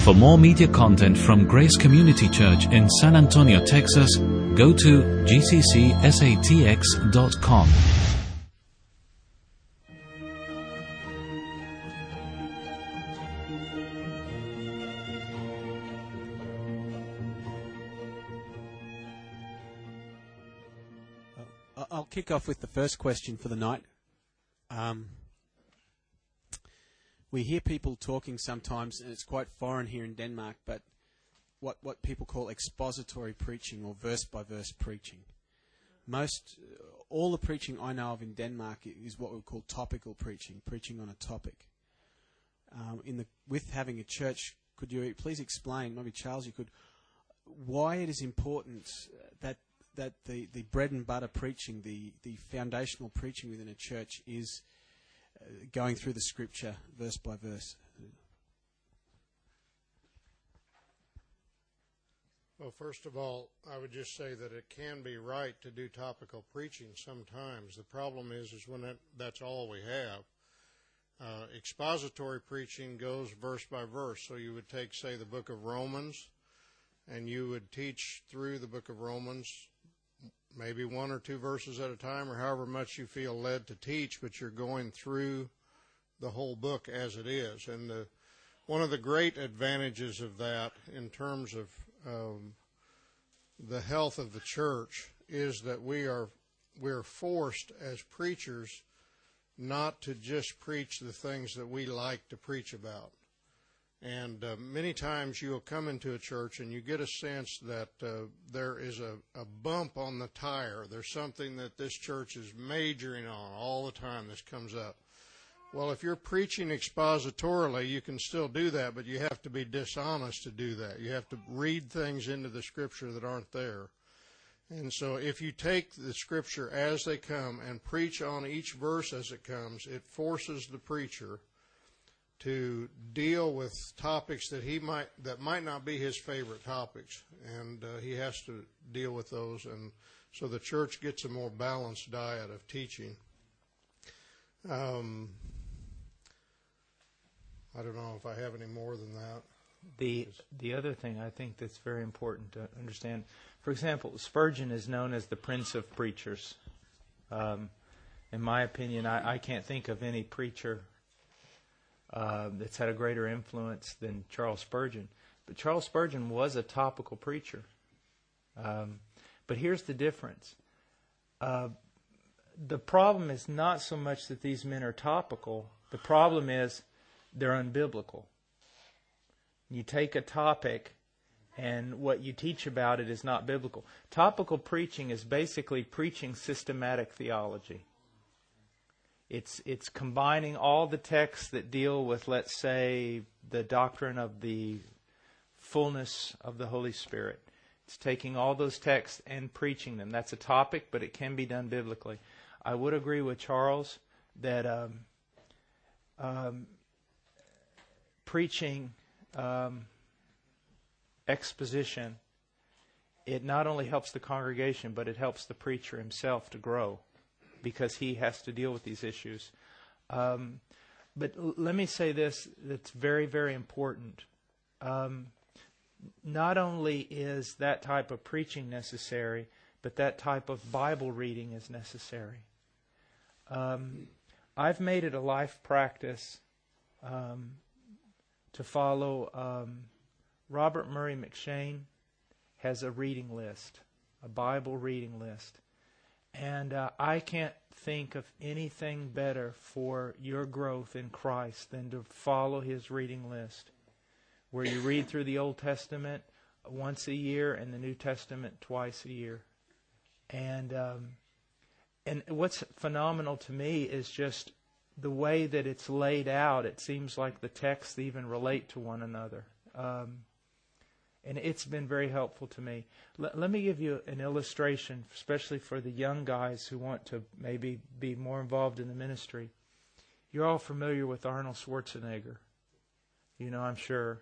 For more media content from Grace Community Church in San Antonio, Texas, go to gccsatx.com. I'll kick off with the first question for the night. We hear people talking sometimes, and it's quite foreign here in Denmark, but what people call expository preaching or verse-by-verse preaching. All the preaching I know of in Denmark is what we call topical preaching, preaching on a topic. With having a church, could you please explain, maybe Charles, you could, why it is important that the bread and butter preaching, the foundational preaching within a church is going through the scripture verse by verse? Well, first of all, I would just say that it can be right to do topical preaching sometimes. The problem is when that's all we have. Expository preaching goes verse by verse. So you would take, say, the book of Romans, and you would teach through the book of Romans, maybe one or two verses at a time, or however much you feel led to teach, but you're going through the whole book as it is. And one of the great advantages of that in terms of the health of the church is that we're forced as preachers not to just preach the things that we like to preach about. And many times you'll come into a church and you get a sense that there is a bump on the tire. There's something that this church is majoring on all the time. This comes up. Well, if you're preaching expositorily, you can still do that, but you have to be dishonest to do that. You have to read things into the Scripture that aren't there. And so if you take the Scripture as they come and preach on each verse as it comes, it forces the preacher to deal with topics that might not be his favorite topics, and he has to deal with those, and so the church gets a more balanced diet of teaching. I don't know if I have any more than that. The other thing I think that's very important to understand, for example, Spurgeon is known as the Prince of Preachers. In my opinion, I can't think of any preacher that's had a greater influence than Charles Spurgeon. But Charles Spurgeon was a topical preacher. But here's the difference. The problem is not so much that these men are topical. The problem is they're unbiblical. You take a topic and what you teach about it is not biblical. Topical preaching is basically preaching systematic theology. It's combining all the texts that deal with, let's say, the doctrine of the fullness of the Holy Spirit. It's taking all those texts and preaching them. That's a topic, but it can be done biblically. I would agree with Charles that preaching exposition, it not only helps the congregation, but it helps the preacher himself to grow, because he has to deal with these issues. But let me say this, that's very, very important. Not only is that type of preaching necessary, but that type of Bible reading is necessary. I've made it a life practice to follow. Robert Murray McShane has a reading list, a Bible reading list. And I can't think of anything better for your growth in Christ than to follow his reading list, where you read through the Old Testament once a year and the New Testament twice a year. And what's phenomenal to me is just the way that it's laid out. It seems like the texts even relate to one another. And it's been very helpful to me. Let me give you an illustration, especially for the young guys who want to maybe be more involved in the ministry. You're all familiar with Arnold Schwarzenegger. You know, I'm sure.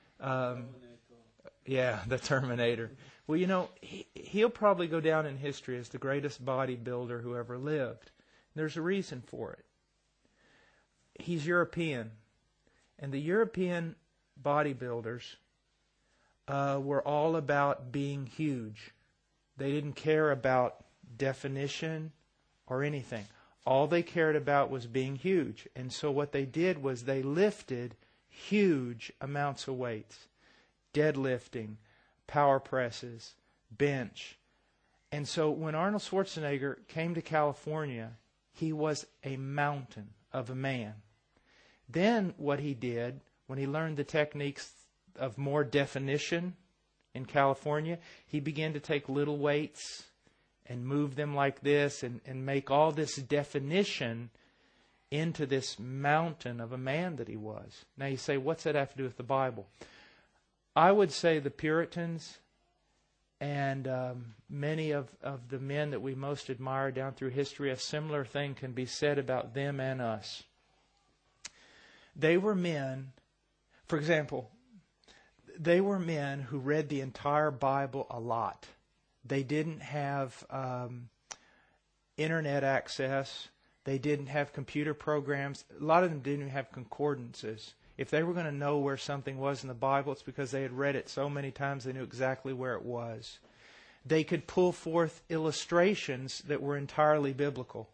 Yeah, the Terminator. Well, you know, he'll probably go down in history as the greatest bodybuilder who ever lived. There's a reason for it. He's European. And the European bodybuilders were all about being huge. They didn't care about definition or anything. All they cared about was being huge. And so what they did was they lifted huge amounts of weights. Deadlifting, power presses, bench. And so when Arnold Schwarzenegger came to California, he was a mountain of a man. Then what he did, when he learned the techniques of more definition in California, he began to take little weights and move them like this and make all this definition into this mountain of a man that he was. Now you say, what's that have to do with the Bible? I would say the Puritans and many of the men that we most admire down through history, a similar thing can be said about them and us. They were men, for example, they were men who read the entire Bible a lot. They didn't have internet access. They didn't have computer programs. A lot of them didn't have concordances. If they were going to know where something was in the Bible, it's because they had read it so many times they knew exactly where it was. They could pull forth illustrations that were entirely biblical.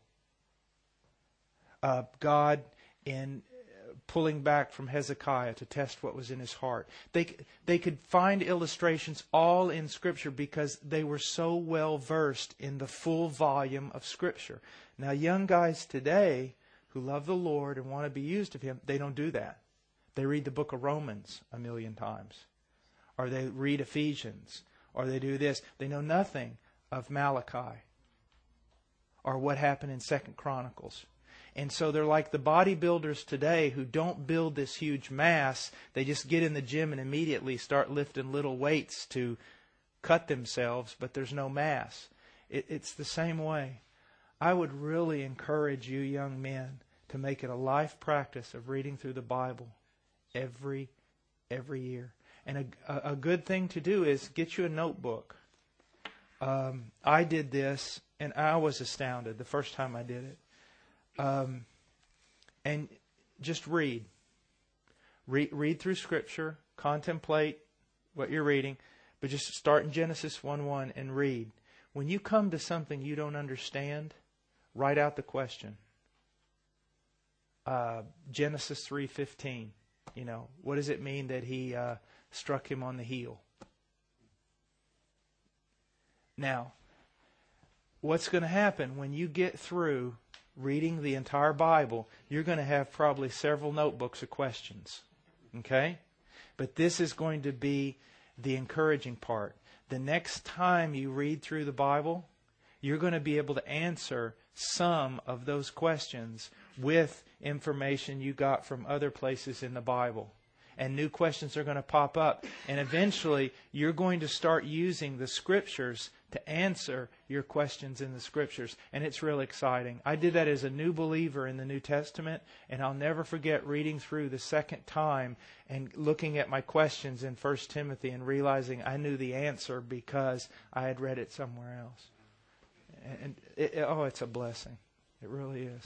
God in pulling back from Hezekiah to test what was in his heart. They could find illustrations all in Scripture because they were so well versed in the full volume of Scripture. Now, young guys today who love the Lord and want to be used of Him, they don't do that. They read the book of Romans a million times. Or they read Ephesians. Or they do this. They know nothing of Malachi. Or what happened in 2 Chronicles. And so they're like the bodybuilders today who don't build this huge mass. They just get in the gym and immediately start lifting little weights to cut themselves, but there's no mass. It's the same way. I would really encourage you young men to make it a life practice of reading through the Bible every year. And a good thing to do is get you a notebook. I did this, and I was astounded the first time I did it. And just read. Read through Scripture, contemplate what you're reading, but just start in Genesis 1:1 and read. When you come to something you don't understand, write out the question. Genesis 3:15. What does it mean that he struck him on the heel? Now, what's going to happen when you get through reading the entire Bible? You're going to have probably several notebooks of questions. Okay? But this is going to be the encouraging part. The next time you read through the Bible, you're going to be able to answer some of those questions with information you got from other places in the Bible. And new questions are going to pop up. And eventually, you're going to start using the Scriptures to answer your questions in the Scriptures. And it's really exciting. I did that as a new believer in the New Testament, and I'll never forget reading through the second time and looking at my questions in 1 Timothy and realizing I knew the answer because I had read it somewhere else. And it's a blessing. It really is.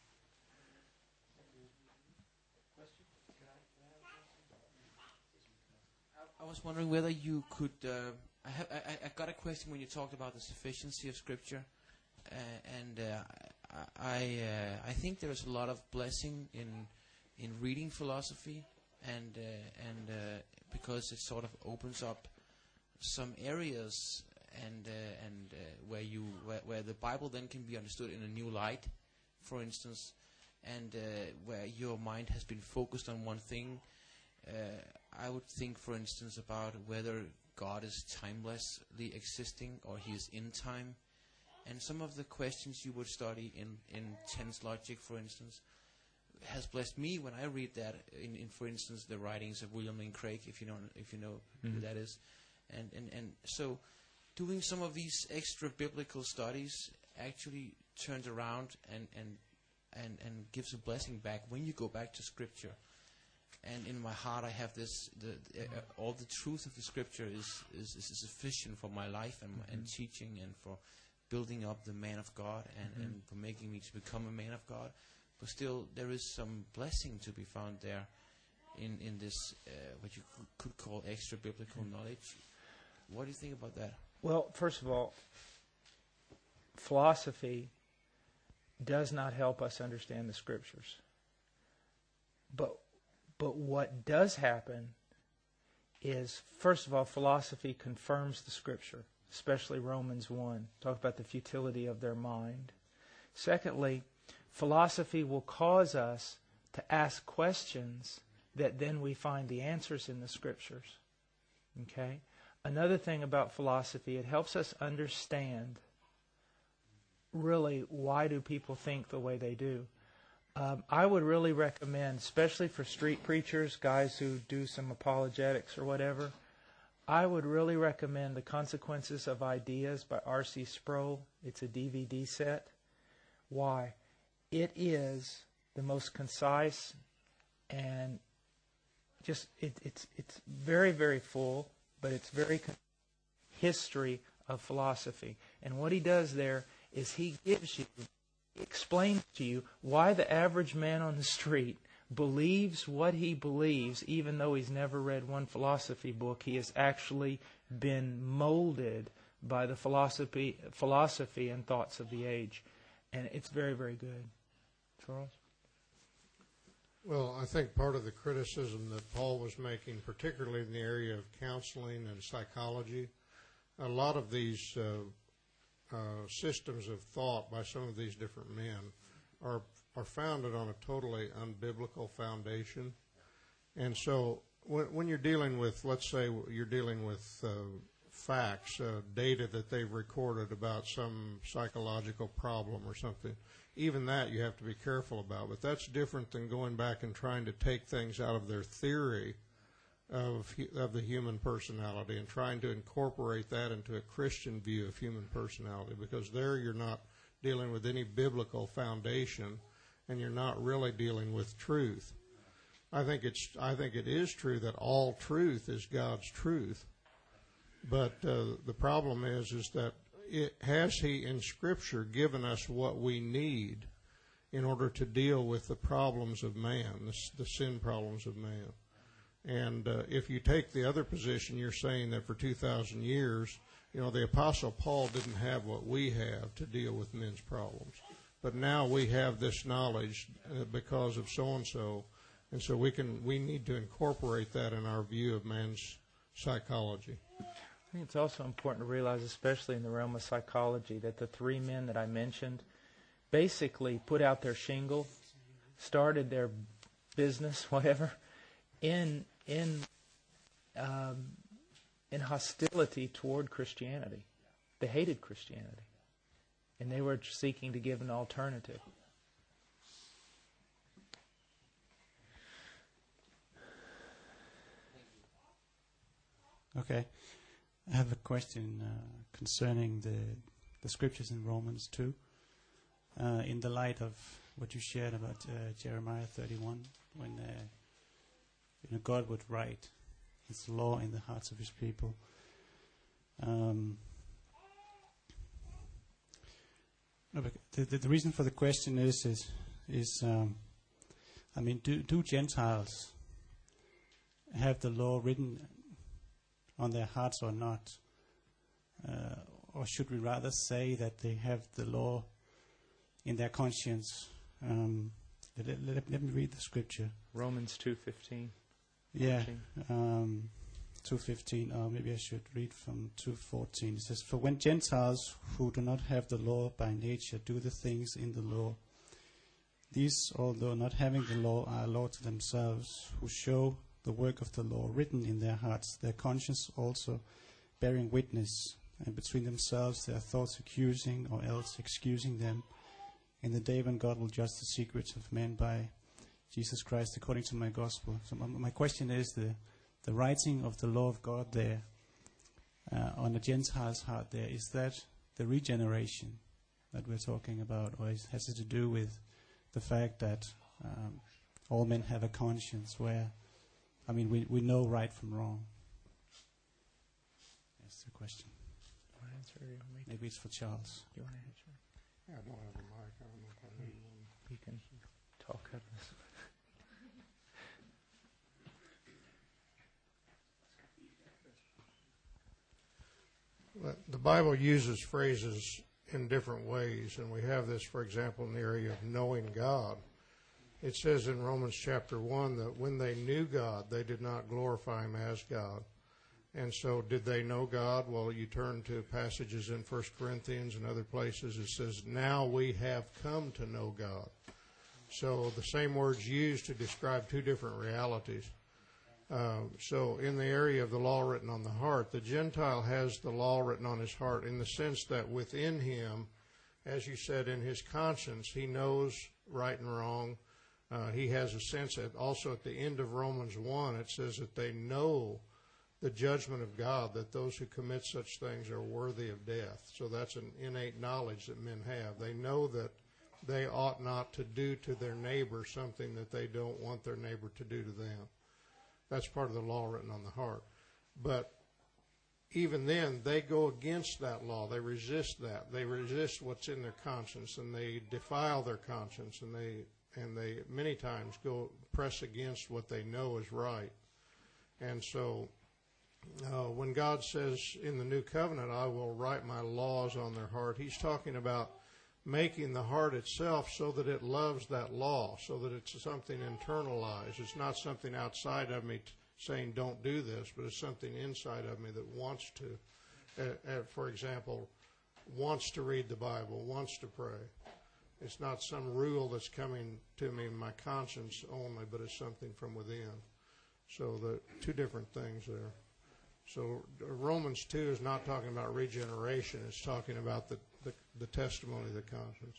I was wondering whether you could. I got a question when you talked about the sufficiency of Scripture, and I think there is a lot of blessing in reading philosophy, and because it sort of opens up some areas and where the Bible then can be understood in a new light, for instance, and where your mind has been focused on one thing. I would think, for instance, about whether God is timelessly existing or He is in time. And some of the questions you would study in tense logic, for instance, has blessed me when I read that in for instance, the writings of William Lane Craig, if you know mm-hmm. who that is. And so doing some of these extra biblical studies actually turns around and gives a blessing back when you go back to Scripture. And in my heart, I have this: all the truth of the Scripture is sufficient for my life and teaching, and for building up the man of God, and for making me to become a man of God. But still, there is some blessing to be found there in this what you could call extra biblical knowledge. What do you think about that? Well, first of all, philosophy does not help us understand the Scriptures. But what does happen is, first of all, philosophy confirms the Scripture, especially Romans 1. Talk about the futility of their mind. Secondly, philosophy will cause us to ask questions that then we find the answers in the Scriptures. Okay? Another thing about philosophy, it helps us understand really why do people think the way they do. I would really recommend, especially for street preachers, guys who do some apologetics or whatever, I would really recommend The Consequences of Ideas by R.C. Sproul. It's a DVD set. Why? It is the most concise and just it's very, very full, but it's very history of philosophy. And what he does there is he explains to you why the average man on the street believes what he believes, even though he's never read one philosophy book. He has actually been molded by the philosophy and thoughts of the age. And it's very, very good. Charles? Well, I think part of the criticism that Paul was making, particularly in the area of counseling and psychology, a lot of these systems of thought by some of these different men are founded on a totally unbiblical foundation. And so when you're dealing with, let's say you're dealing with facts, data that they've recorded about some psychological problem or something, even that you have to be careful about. But that's different than going back and trying to take things out of their theory of the human personality and trying to incorporate that into a Christian view of human personality, because there you're not dealing with any biblical foundation and you're not really dealing with truth. I think it is true that all truth is God's truth, but the problem is that has He in Scripture given us what we need in order to deal with the problems of man, the sin problems of man? And if you take the other position, you're saying that for 2,000 years, the Apostle Paul didn't have what we have to deal with men's problems. But now we have this knowledge because of so-and-so, and so we need to incorporate that in our view of man's psychology. I think it's also important to realize, especially in the realm of psychology, that the three men that I mentioned basically put out their shingle, started their business, whatever, in hostility toward Christianity. They hated Christianity, and they were seeking to give an alternative. Okay, I have a question concerning the scriptures in Romans 2. In the light of what you shared about Jeremiah 31, when God would write His law in the hearts of His people. The reason for the question is do Gentiles have the law written on their hearts or not? Or should we rather say that they have the law in their conscience? Let me read the scripture. Romans 2:15. Yeah, 2:15, or maybe I should read from 2:14. It says, "For when Gentiles who do not have the law by nature do the things in the law, these, although not having the law, are a law to themselves, who show the work of the law written in their hearts, their conscience also bearing witness, and between themselves their thoughts accusing or else excusing them, in the day when God will judge the secrets of men by Jesus Christ according to my gospel." So my question is, the writing of the law of God there on the Gentile's heart there, is that the regeneration that we're talking about, or has it to do with the fact that all men have a conscience where, we know right from wrong? That's the question. You want to answer, or you want me to? Maybe it's for Charles. You want to answer? Yeah, I don't have a mic. I don't know if I need one. You can talk at us. The Bible uses phrases in different ways, and we have this, for example, in the area of knowing God. It says in Romans chapter 1 that when they knew God, they did not glorify Him as God. And so did they know God? Well, you turn to passages in 1 Corinthians and other places. It says, now we have come to know God. So the same word's used to describe two different realities. So in the area of the law written on the heart, the Gentile has the law written on his heart in the sense that within him, as you said, in his conscience, he knows right and wrong. He has a sense that also at the end of Romans 1, it says that they know the judgment of God, that those who commit such things are worthy of death. So that's an innate knowledge that men have. They know that they ought not to do to their neighbor something that they don't want their neighbor to do to them. That's part of the law written on the heart. But even then, they go against that law. They resist that. They resist what's in their conscience, and they defile their conscience, and they many times go press against what they know is right. And so when God says in the new covenant, I will write my laws on their heart, He's talking about making the heart itself so that it loves that law, so that it's something internalized. It's not something outside of me saying don't do this, but it's something inside of me that wants to, for example, wants to read the Bible, wants to pray. It's not some rule that's coming to me in my conscience only, but it's something from within. So the two different things there. So Romans 2 is not talking about regeneration. It's talking about the testimony of the conscience.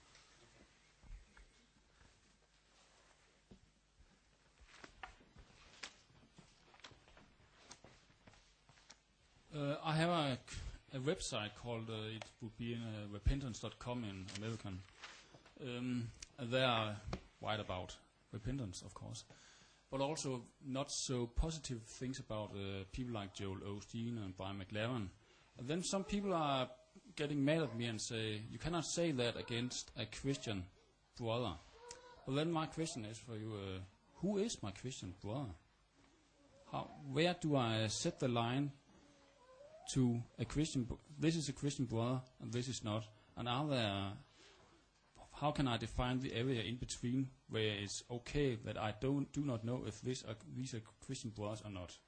I have a website called, it would be repentance.com in American. They are wide about repentance, of course, but also not so positive things about people like Joel Osteen and Brian McLaren. And then some people are getting mad at me and say, you cannot say that against a Christian brother. Well, then my question is for you, who is my Christian brother? Where do I set the line to a Christian? This is a Christian brother and this is not. And how can I define the area in between where it's okay that I do not know if these are Christian brothers or not?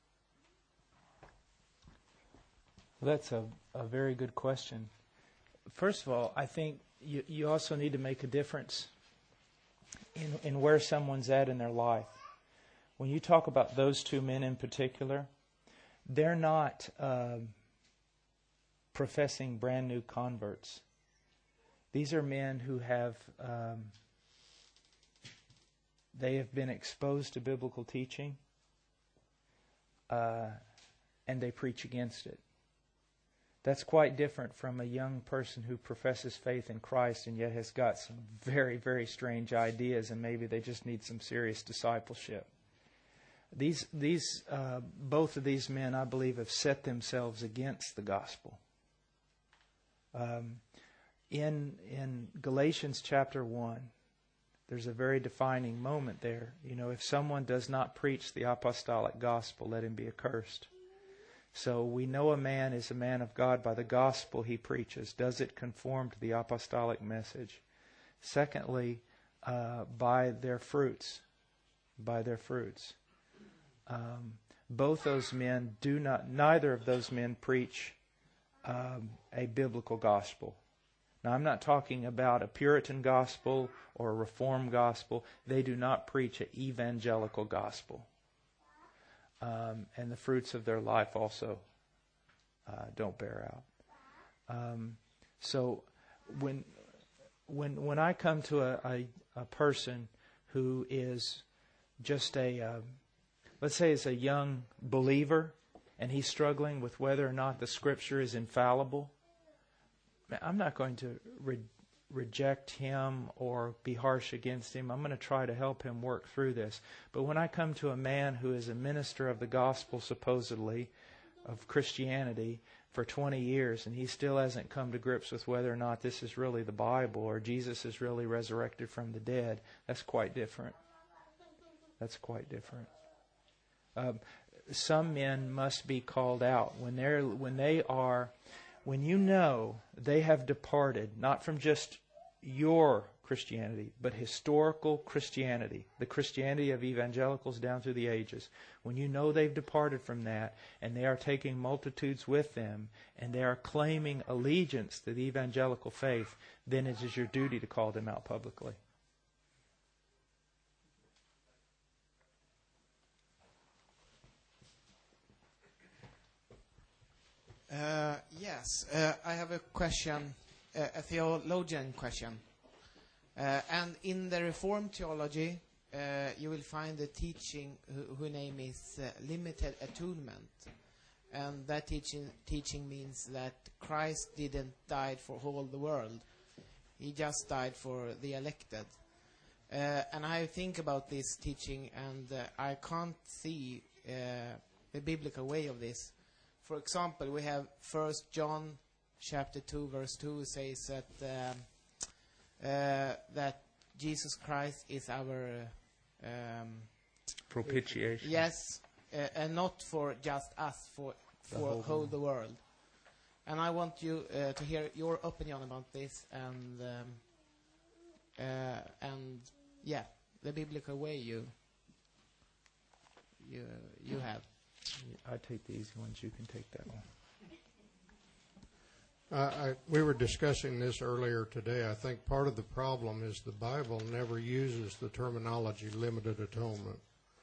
Well, that's a very good question. First of all, I think you also need to make a difference in where someone's at in their life. When you talk about those two men in particular, they're not professing brand new converts. These are men who have they have been exposed to biblical teaching and they preach against it. That's quite different from a young person who professes faith in Christ and yet has got some very, very strange ideas and maybe they just need some serious discipleship. Both of these men, I believe, have set themselves against the gospel. In Galatians chapter 1, there's a very defining moment there. You know, if someone does not preach the apostolic gospel, let him be accursed. So we know a man is a man of God by the gospel he preaches. Does it conform to the apostolic message? Secondly, by their fruits. By their fruits. Both those men neither of those men preach a biblical gospel. Now, I'm not talking about a Puritan gospel or a Reformed gospel. They do not preach an evangelical gospel. And the fruits of their life also don't bear out. So when I come to a person who is just let's say is a young believer and he's struggling with whether or not the Scripture is infallible, I'm not going to reject him or be harsh against him. I'm going to try to help him work through this. But when I come to a man who is a minister of the gospel, supposedly, of Christianity for 20 years, and he still hasn't come to grips with whether or not this is really the Bible or Jesus is really resurrected from the dead, that's quite different. That's quite different. Some men must be called out when they are when you know they have departed, not from just your Christianity, but historical Christianity, the Christianity of evangelicals down through the ages, when you know they've departed from that and they are taking multitudes with them and they are claiming allegiance to the evangelical faith, then it is your duty to call them out publicly. Yes, I have a question, a theologian question. And in the Reformed theology, you will find the teaching whose name is limited atonement. And that teaching means that Christ didn't die for all the world. He just died for the elected. And I think about this teaching, and I can't see the biblical way of this. For example, we have 1 John chapter 2, verse 2 says that Jesus Christ is our propitiation. Yes, and not for just us, for whole the world. And I want you to hear your opinion about this, and yeah, the biblical way you have. I take the easy ones. You can take that one. We were discussing this earlier today. I think part of the problem is the Bible never uses the terminology limited atonement.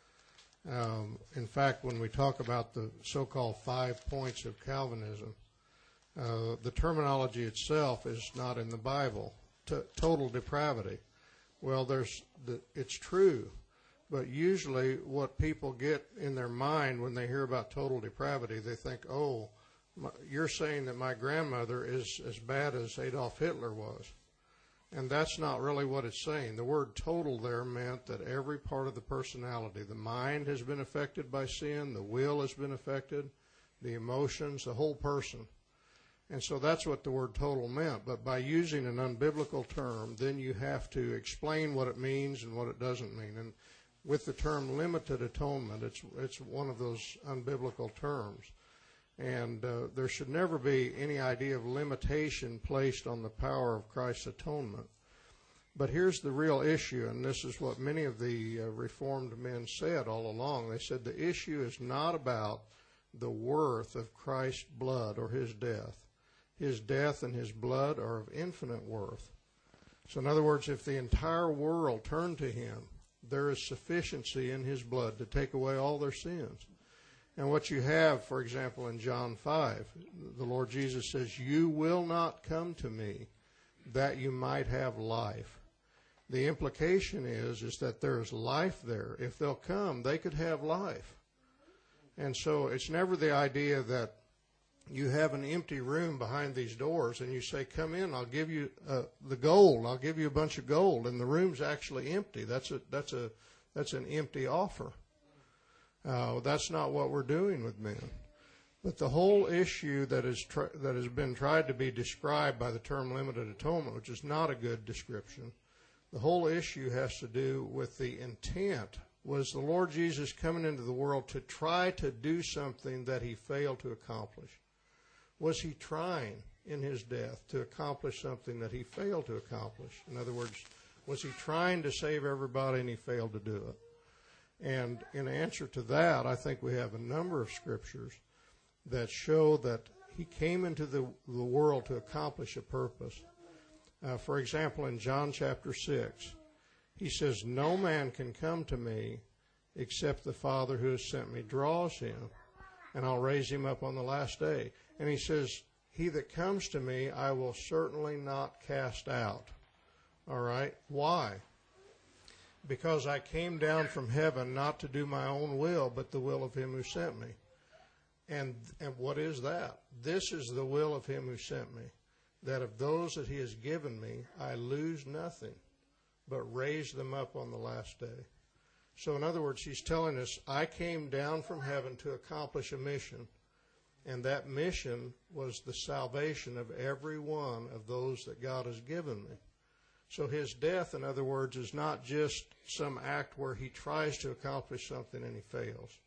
In fact, when we talk about the so-called 5 points of Calvinism, the terminology itself is not in the Bible. Total depravity. Well, it's true. But usually what people get in their mind when they hear about total depravity, they think, oh, you're saying that my grandmother is as bad as Adolf Hitler was. And that's not really what it's saying. The word total there meant that every part of the personality, the mind has been affected by sin, the will has been affected, the emotions, the whole person. And so that's what the word total meant. But by using an unbiblical term, then you have to explain what it means and what it doesn't mean. And with the term limited atonement, it's one of those unbiblical terms. And there should never be any idea of limitation placed on the power of Christ's atonement. But here's the real issue, and this is what many of the Reformed men said all along. They said the issue is not about the worth of Christ's blood or his death. His death and his blood are of infinite worth. So in other words, if the entire world turned to him, there is sufficiency in his blood to take away all their sins. And what you have, for example, in John 5, the Lord Jesus says, you will not come to me that you might have life. The implication is that there is life there. If they'll come, they could have life. And so it's never the idea that you have an empty room behind these doors and you say, come in, I'll give you the gold. I'll give you a bunch of gold. And the room's actually empty. That's an empty offer. That's not what we're doing with men. But the whole issue that has been tried to be described by the term limited atonement, which is not a good description, the whole issue has to do with the intent. Was the Lord Jesus coming into the world to try to do something that he failed to accomplish? Was he trying in his death to accomplish something that he failed to accomplish? In other words, was he trying to save everybody and he failed to do it? And in answer to that, I think we have a number of scriptures that show that he came into the world to accomplish a purpose. For example, in John chapter 6, he says, no man can come to me except the Father who has sent me draws him, and I'll raise him up on the last day. And he says, he that comes to me, I will certainly not cast out. All right? Why? Because I came down from heaven not to do my own will, but the will of him who sent me. And what is that? This is the will of him who sent me, that of those that he has given me, I lose nothing, but raise them up on the last day. So in other words, he's telling us, I came down from heaven to accomplish a mission, and that mission was the salvation of every one of those that God has given me. So his death, in other words, is not just some act where he tries to accomplish something and he fails.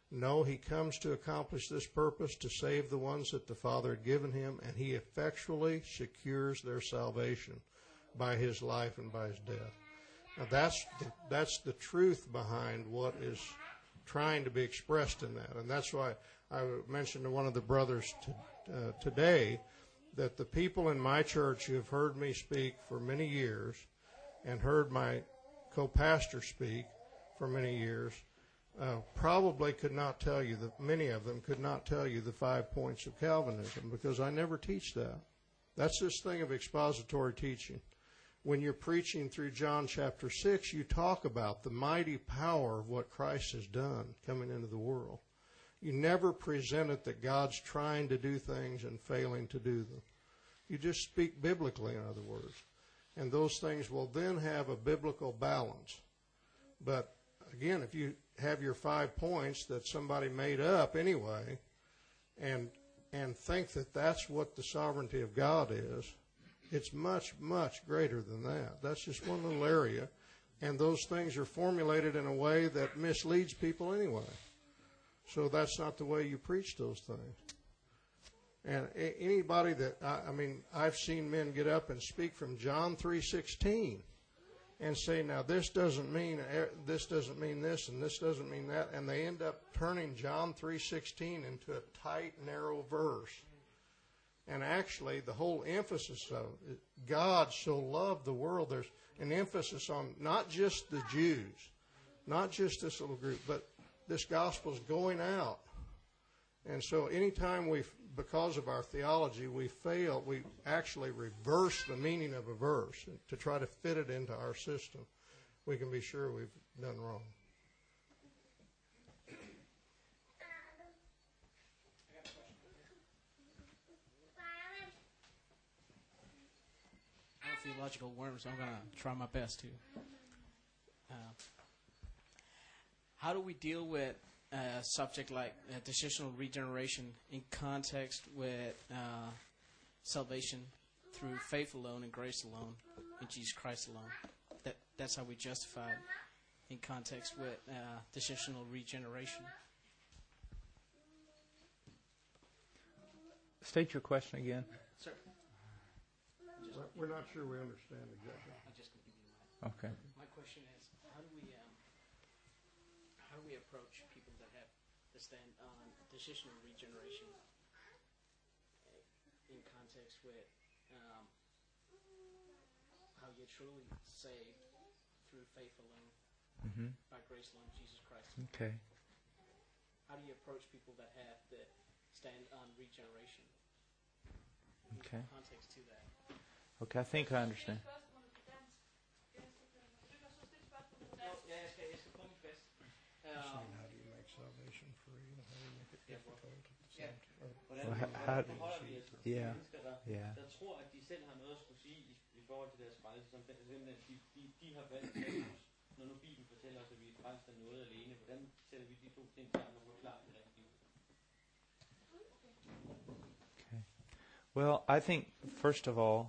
No, he comes to accomplish this purpose, to save the ones that the Father had given him, and he effectually secures their salvation by his life and by his death. Now that's the truth behind what is trying to be expressed in that. And that's why I mentioned to one of the brothers today that the people in my church who have heard me speak for many years and heard my co-pastor speak for many years probably could not tell you, many of them could not tell you the 5 points of Calvinism, because I never teach that. That's this thing of expository teaching. When you're preaching through John chapter 6, you talk about the mighty power of what Christ has done coming into the world. You never present it that God's trying to do things and failing to do them. You just speak biblically, in other words. And those things will then have a biblical balance. But again, if you have your 5 points that somebody made up anyway and think that that's what the sovereignty of God is, it's much, much greater than that. That's just one little area. And those things are formulated in a way that misleads people anyway. So that's not the way you preach those things. And anybody that, I've seen men get up and speak from John 3:16 and say, now this doesn't mean this, and this doesn't mean that. And they end up turning John 3:16 into a tight, narrow verse. And actually, the whole emphasis of it, God so loved the world, there's an emphasis on not just the Jews, not just this little group, but this gospel's going out. And so anytime because of our theology, we fail, we actually reverse the meaning of a verse to try to fit it into our system, we can be sure we've done wrong. Theological worms, so I'm going to try my best to. How do we deal with a subject like decisional regeneration in context with salvation through faith alone and grace alone in Jesus Christ alone? That's how we justify it in context with decisional regeneration. State your question again. Sir. We're not sure we understand exactly. I just can give you my. Okay. My question is, how do we approach people that have to stand on decisional regeneration in context with how you're truly saved through faith alone, by grace alone, Jesus Christ? Okay. How do you approach people that have to stand on regeneration? Okay. Context to that. Okay, I think I understand. How do you make salvation free and how do you make it difficult at the same time? Yeah. Der tror, at de selv har noget at skulle sige i forhold til deres frelse, som simpelthen de har valgt Jesus. Når nu Bibelen fortæller os, at vi er frelst af noget alene, hvordan sætter vi de to ting sammen og forklarer det rigtigt? Okay. Well, I think first of all,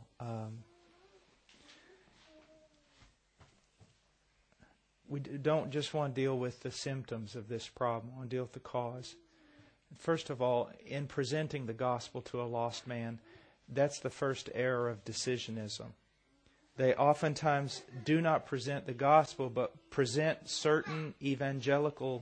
we don't just want to deal with the symptoms of this problem. We want to deal with the cause. First of all, in presenting the gospel to a lost man, that's the first error of decisionism. They oftentimes do not present the gospel, but present certain evangelical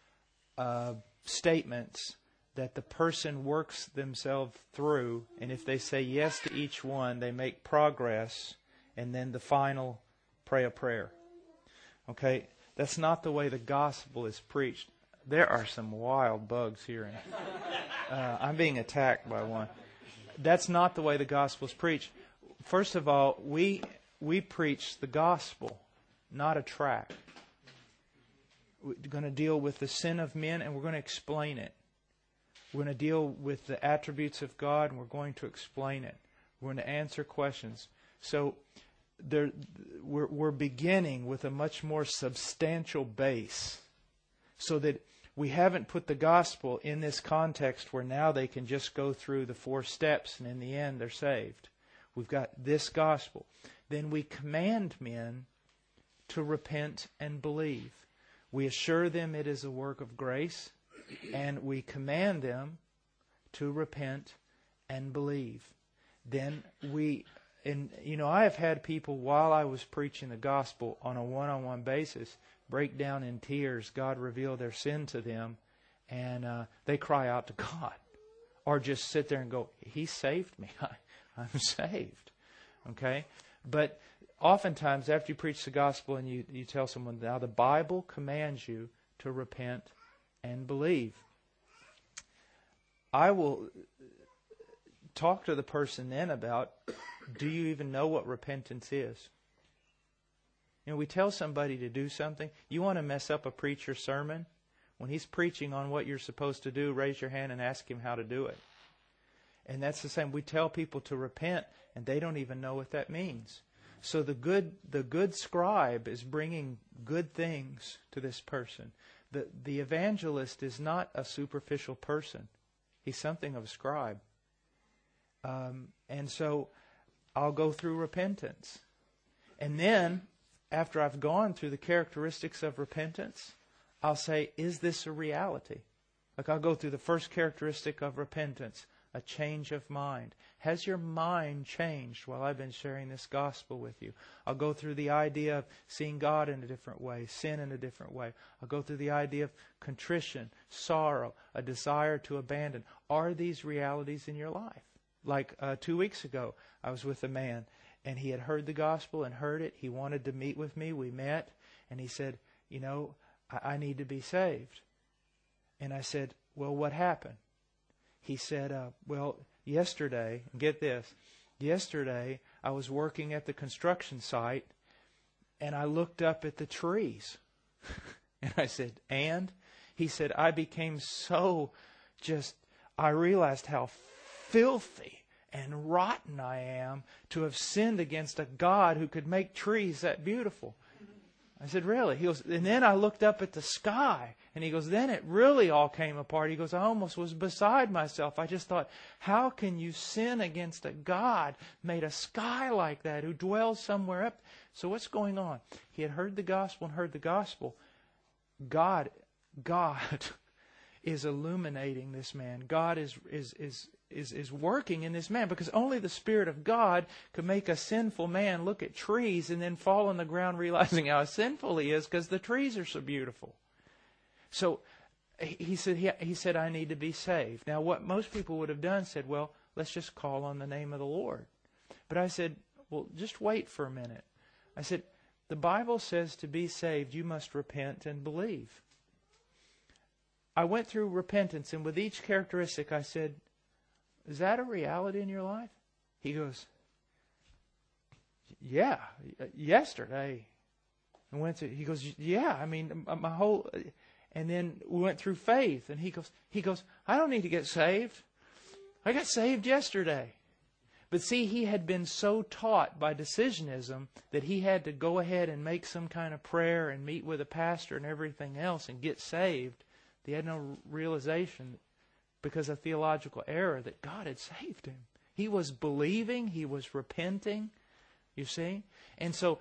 statements that the person works themselves through, and if they say yes to each one, they make progress, and then the final pray a prayer. Okay, that's not the way the gospel is preached. There are some wild bugs here. I'm being attacked by one. That's not the way the gospel is preached. First of all, we preach the gospel, not a tract. We're going to deal with the sin of men, and we're going to explain it. We're going to deal with the attributes of God, and we're going to explain it. We're going to answer questions. So we're beginning with a much more substantial base, so that we haven't put the gospel in this context where now they can just go through the 4 steps and in the end they're saved. We've got this gospel. Then we command men to repent and believe. We assure them it is a work of grace. and we command them to repent and believe. Then I have had people, while I was preaching the gospel on a one-on-one basis, break down in tears. God revealed their sin to them, and they cry out to God. Or just sit there and go, He saved me. I'm saved. Okay? But oftentimes, after you preach the gospel and you tell someone, now the Bible commands you to repent and believe, I will talk to the person then about, do you even know what repentance is? We tell somebody to do something. You want to mess up a preacher's sermon? When he's preaching on what you're supposed to do, raise your hand and ask him how to do it. And that's the same. We tell people to repent, and they don't even know what that means. So the good scribe is bringing good things to this person. The evangelist is not a superficial person. He's something of a scribe. And so I'll go through repentance. And then, after I've gone through the characteristics of repentance, I'll say, is this a reality? Like, I'll go through the first characteristic of repentance, a change of mind. Has your mind changed while I've been sharing this gospel with you? I'll go through the idea of seeing God in a different way, sin in a different way. I'll go through the idea of contrition, sorrow, a desire to abandon. Are these realities in your life? Like 2 weeks ago, I was with a man, and he had heard the gospel and heard it. He wanted to meet with me. We met, and he said, I need to be saved. And I said, well, what happened? He said, yesterday, and get this, yesterday I was working at the construction site, and I looked up at the trees. And I said, and? He said, I became so I realized how filthy and rotten I am to have sinned against a God who could make trees that beautiful. I said, really? He goes, and then I looked up at the sky, and he goes, then it really all came apart. He goes, I almost was beside myself. I just thought, how can you sin against a God made a sky like that, who dwells somewhere up? So what's going on? He had heard the gospel and heard the gospel. God is illuminating this man. God is working in this man, because only the Spirit of God could make a sinful man look at trees and then fall on the ground realizing how sinful he is, because the trees are so beautiful. So he said, I need to be saved. Now, what most people would have done said, well, let's just call on the name of the Lord. But I said, well, just wait for a minute. I said, the Bible says to be saved, you must repent and believe. I went through repentance, and with each characteristic I said, is that a reality in your life? He goes, yeah, yesterday. He goes, yeah, I mean, my whole... And then we went through faith, and he goes, I don't need to get saved. I got saved yesterday. But see, he had been so taught by decisionism that he had to go ahead and make some kind of prayer and meet with a pastor and everything else and get saved. He had no realization, because of theological error, that God had saved him. He was believing, he was repenting, you see? And so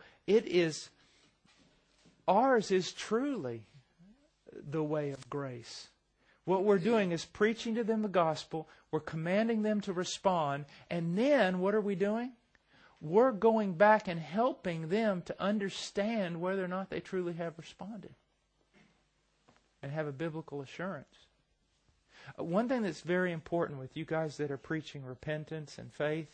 ours is truly the way of grace. What we're doing is preaching to them the gospel, we're commanding them to respond, and then what are we doing? We're going back and helping them to understand whether or not they truly have responded and have a biblical assurance. One thing that's very important with you guys that are preaching repentance and faith,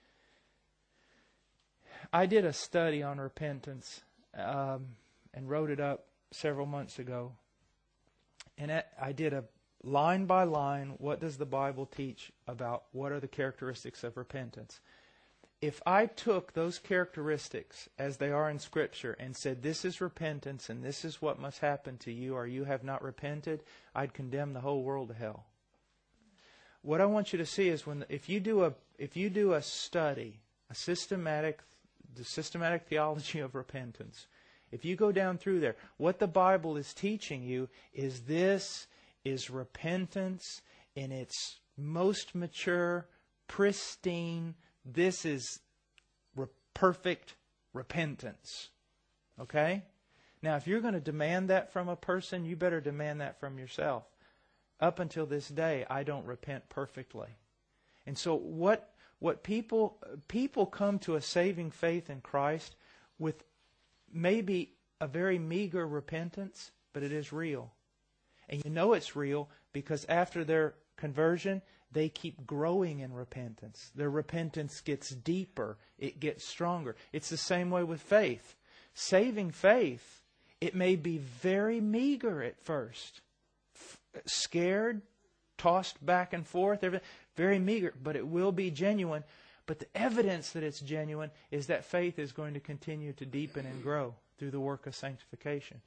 I did a study on repentance and wrote it up several months ago. And I did a line by line, what does the Bible teach about what are the characteristics of repentance? If I took those characteristics as they are in Scripture and said, this is repentance and this is what must happen to you, or you have not repented, I'd condemn the whole world to hell. What I want you to see is if you do a study, the systematic theology of repentance, if you go down through there, what the Bible is teaching you is this is repentance in its most mature, pristine. This is perfect repentance. Okay? Now, if you're going to demand that from a person, you better demand that from yourself. up until this day, I don't repent perfectly. And so what people come to a saving faith in Christ with maybe a very meager repentance, but it is real. And you know it's real because after their conversion, they keep growing in repentance. Their repentance gets deeper. It gets stronger. It's the same way with faith. Saving faith, it may be very meager at first. Scared, tossed back and forth, very meager, but it will be genuine. But the evidence that it's genuine is that faith is going to continue to deepen and grow through the work of sanctification.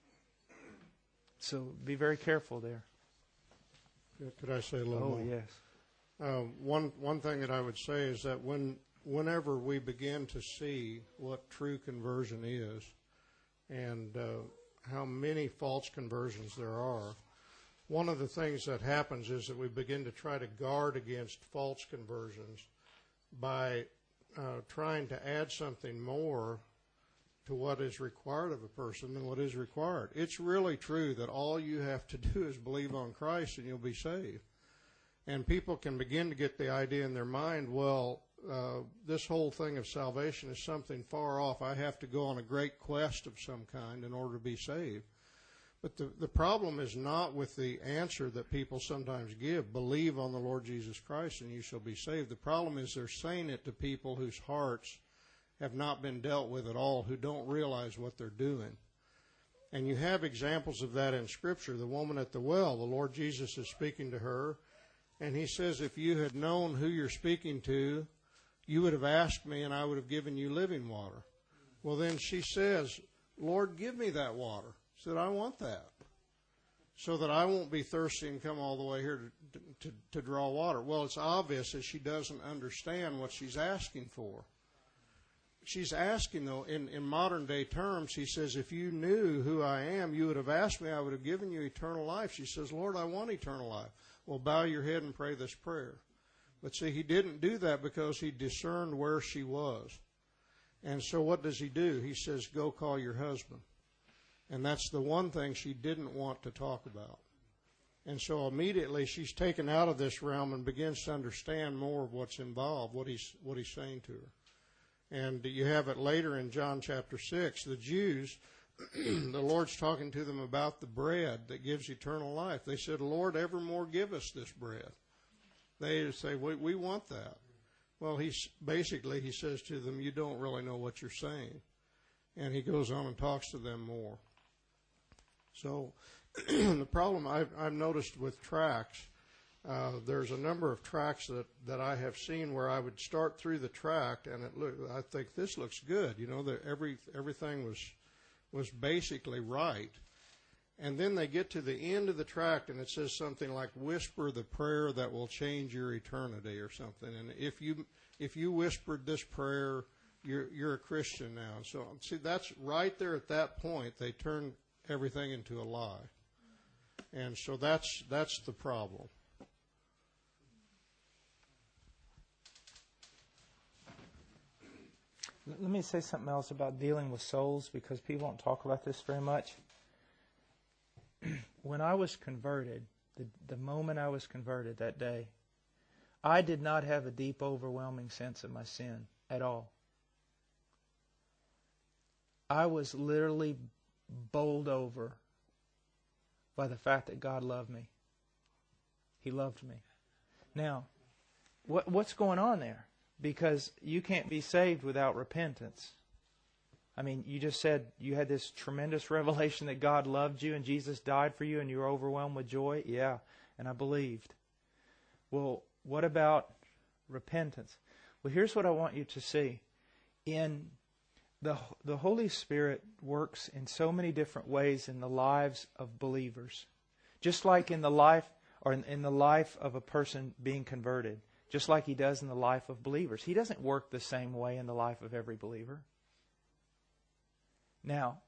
So be very careful there. Could I say a little more? Oh, yes. One thing that I would say is that whenever we begin to see what true conversion is and how many false conversions there are, one of the things that happens is that we begin to try to guard against false conversions by trying to add something more to what is required of a person than what is required. It's really true that all you have to do is believe on Christ and you'll be saved. And people can begin to get the idea in their mind, well, this whole thing of salvation is something far off. I have to go on a great quest of some kind in order to be saved. But the problem is not with the answer that people sometimes give, believe on the Lord Jesus Christ and you shall be saved. The problem is they're saying it to people whose hearts have not been dealt with at all, who don't realize what they're doing. And you have examples of that in Scripture. The woman at the well, the Lord Jesus is speaking to her, and he says, if you had known who you're speaking to, you would have asked me and I would have given you living water. Well, then she says, Lord, give me that water. She said, I want that, so that I won't be thirsty and come all the way here to draw water. Well, it's obvious that she doesn't understand what she's asking for. She's asking, though, in modern-day terms, he says, if you knew who I am, you would have asked me, I would have given you eternal life. She says, Lord, I want eternal life. Well, bow your head and pray this prayer. But see, he didn't do that because he discerned where she was. And so what does he do? He says, go call your husband. And that's the one thing she didn't want to talk about. And so immediately she's taken out of this realm and begins to understand more of what's involved, what he's saying to her. And you have it later in John chapter 6. The Jews, the Lord's talking to them about the bread that gives eternal life. They said, Lord, evermore give us this bread. They say, we want that. Well, he says to them, you don't really know what you're saying. And he goes on and talks to them more. So the problem I've noticed with tracts, there's a number of tracts that I have seen where I would start through the tract and I think this looks good. You know, everything was basically right. And then they get to the end of the tract and it says something like, whisper the prayer that will change your eternity or something. And if you whispered this prayer, you're a Christian now. So see, that's right there at that point, they turn everything into a lie. And so that's the problem. Let me say something else about dealing with souls, because people don't talk about this very much. When I was converted, the moment I was converted that day, I did not have a deep, overwhelming sense of my sin at all. I was literally bowled over by the fact that God loved me. He loved me. Now, what's going on there? Because you can't be saved without repentance. I mean, you just said you had this tremendous revelation that God loved you and Jesus died for you and you were overwhelmed with joy. Yeah, and I believed. Well, what about repentance? Well, here's what I want you to see. In the Holy Spirit works in so many different ways in the lives of believers. Just like in the life of a person being converted. Just like He does in the life of believers. He doesn't work the same way in the life of every believer. Now,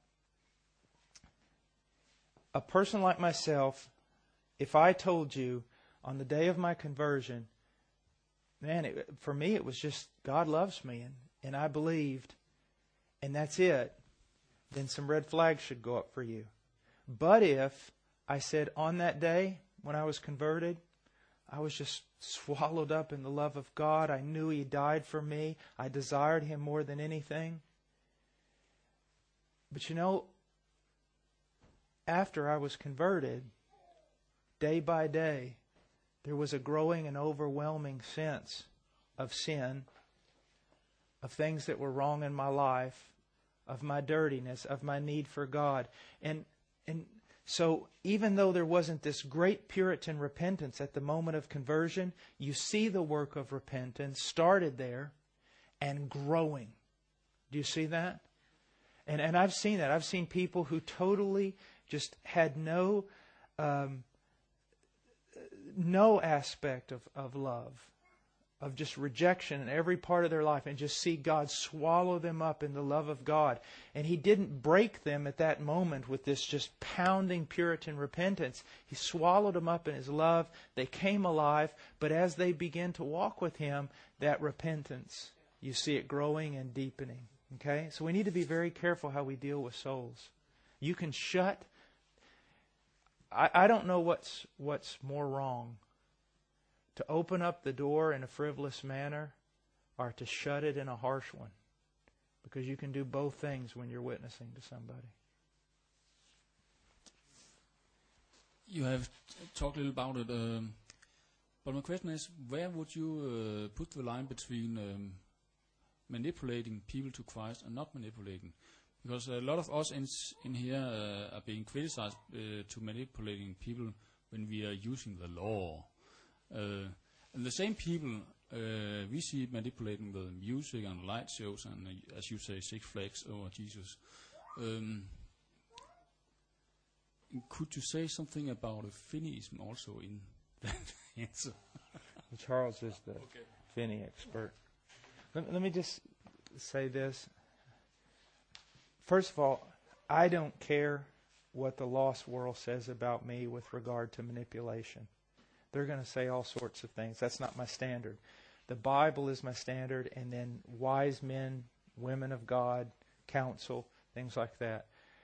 a person like myself, if I told you on the day of my conversion, man, for me it was just God loves me and I believed, and that's it, then some red flags should go up for you. But if I said on that day, when I was converted, I was just swallowed up in the love of God. I knew He died for me. I desired Him more than anything. But you know, after I was converted, day by day, there was a growing and overwhelming sense of sin, of things that were wrong in my life, of my dirtiness, of my need for God. And so even though there wasn't this great Puritan repentance at the moment of conversion, you see the work of repentance started there and growing. Do you see that? And I've seen that. I've seen people who totally just had no aspect of love, of just rejection in every part of their life, and just see God swallow them up in the love of God. And He didn't break them at that moment with this just pounding Puritan repentance. He swallowed them up in His love. They came alive, but as they began to walk with Him, that repentance, you see it growing and deepening. Okay? So we need to be very careful how we deal with souls. You can shut... I don't know what's more wrong, to open up the door in a frivolous manner or to shut it in a harsh one. Because you can do both things when you're witnessing to somebody. You have talked a little about it, but my question is, where would you put the line between manipulating people to Christ and not manipulating? Because a lot of us in here are being criticized to manipulating people when we are using the law. And the same people we see manipulating the music and light shows and, as you say, Six Flags over Jesus. Could you say something about Finneyism also in that answer? Charles is the Finney expert. Let me just say this. First of all, I don't care what the lost world says about me with regard to manipulation. They're going to say all sorts of things. That's not my standard. The Bible is my standard, and then wise men, women of God, counsel, things like that.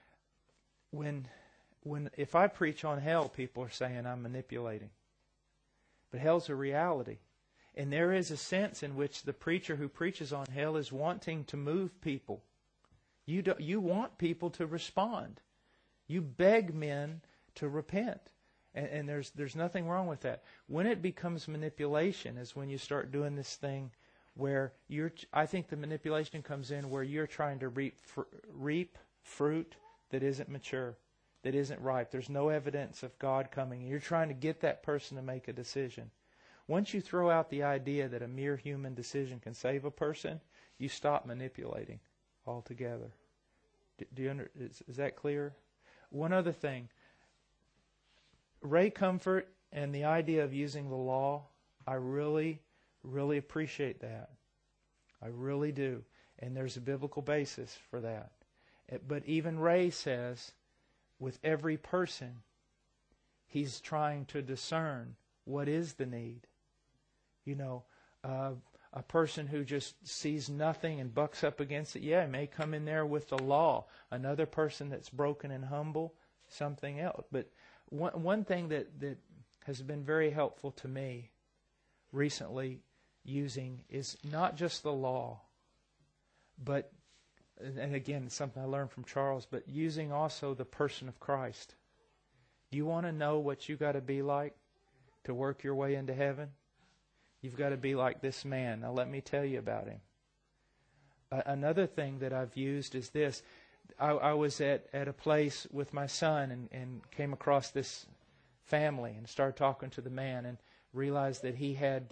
If I preach on hell, people are saying I'm manipulating. But hell's a reality. And there is a sense in which the preacher who preaches on hell is wanting to move people. You want people to respond. You beg men to repent. And there's nothing wrong with that. When it becomes manipulation is when you start doing this thing where I think the manipulation comes in where you're trying to reap fruit that isn't mature, that isn't ripe. There's no evidence of God coming. You're trying to get that person to make a decision. Once you throw out the idea that a mere human decision can save a person, you stop manipulating altogether. Is that clear? One other thing. Ray Comfort and the idea of using the law, I really, really appreciate that. I really do. And there's a biblical basis for that. But even Ray says, with every person, he's trying to discern what is the need. You know, a person who just sees nothing and bucks up against it, it may come in there with the law. Another person that's broken and humble, something else. But one thing that has been very helpful to me recently using is not just the law, but, and again, something I learned from Charles, but using also the person of Christ. Do you want to know what you got to be like to work your way into heaven? You've got to be like this man. Now let me tell you about him. Another thing that I've used is this. I was at a place with my son and came across this family and started talking to the man and realized that he had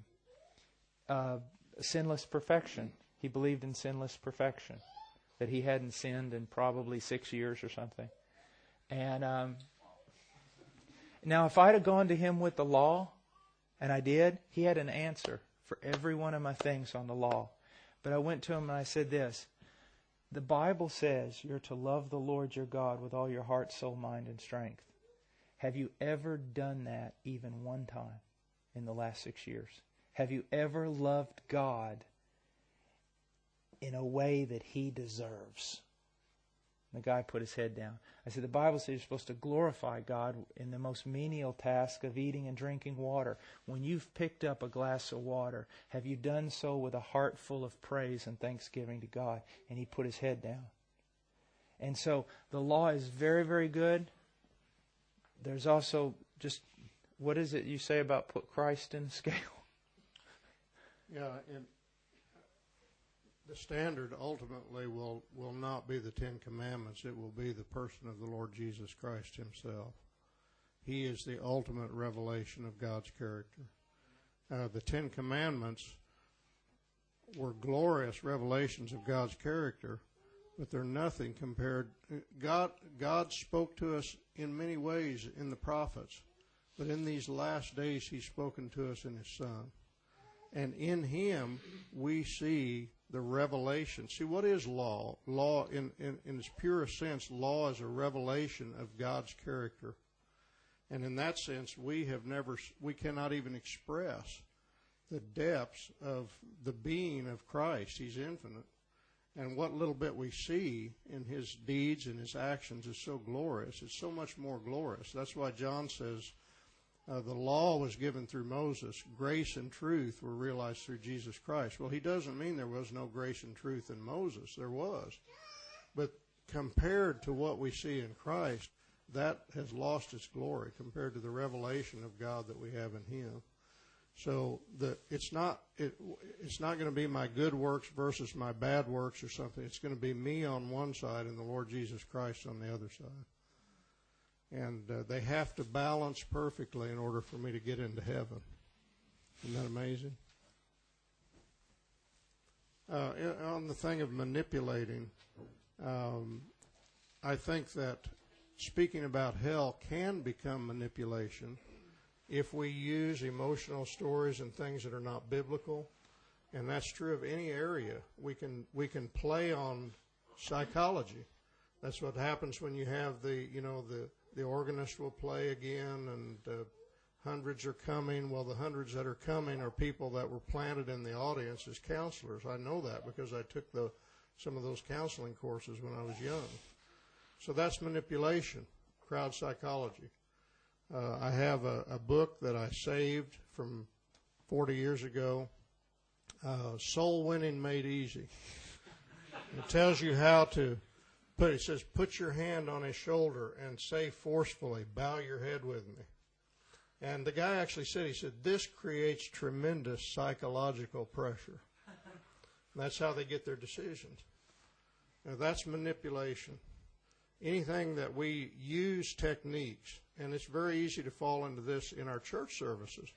sinless perfection. He believed in sinless perfection, that he hadn't sinned in probably 6 years or something. And now if I'd have gone to him with the law, and I did, he had an answer for every one of my things on the law. But I went to him and I said this. The Bible says you're to love the Lord your God with all your heart, soul, mind, and strength. Have you ever done that even one time in the last 6 years? Have you ever loved God in a way that He deserves? The guy put his head down. I said, the Bible says you're supposed to glorify God in the most menial task of eating and drinking water. When you've picked up a glass of water, have you done so with a heart full of praise and thanksgiving to God? And he put his head down. And so the law is very, very good. There's also just, what is it you say about put Christ in the scale? Yeah, and the standard ultimately will not be the Ten Commandments. It will be the person of the Lord Jesus Christ himself. He is the ultimate revelation of God's character. The Ten Commandments were glorious revelations of God's character, but they're nothing compared. God spoke to us in many ways in the prophets, but in these last days He's spoken to us in His Son. And in Him we see the revelation. See, what is law? Law, in its purest sense, law is a revelation of God's character. And in that sense, we cannot even express the depths of the being of Christ. He's infinite. And what little bit we see in His deeds and His actions is so glorious. It's so much more glorious. That's why John says the law was given through Moses. Grace and truth were realized through Jesus Christ. Well, he doesn't mean there was no grace and truth in Moses. There was. But compared to what we see in Christ, that has lost its glory compared to the revelation of God that we have in Him. So it's not going to be my good works versus my bad works or something. It's going to be me on one side and the Lord Jesus Christ on the other side. And they have to balance perfectly in order for me to get into heaven. Isn't that amazing? On the thing of manipulating, I think that speaking about hell can become manipulation if we use emotional stories and things that are not biblical. And that's true of any area. We can play on psychology. That's what happens when you have the organist will play again, and hundreds are coming. Well, the hundreds that are coming are people that were planted in the audience as counselors. I know that because I took some of those counseling courses when I was young. So that's manipulation, crowd psychology. I have a book that I saved from 40 years ago, Soul Winning Made Easy. It tells you how to it says, put your hand on his shoulder and say forcefully, bow your head with me. And the guy actually said, this creates tremendous psychological pressure. And that's how they get their decisions. Now, that's manipulation. Anything that we use techniques, and it's very easy to fall into this in our church services.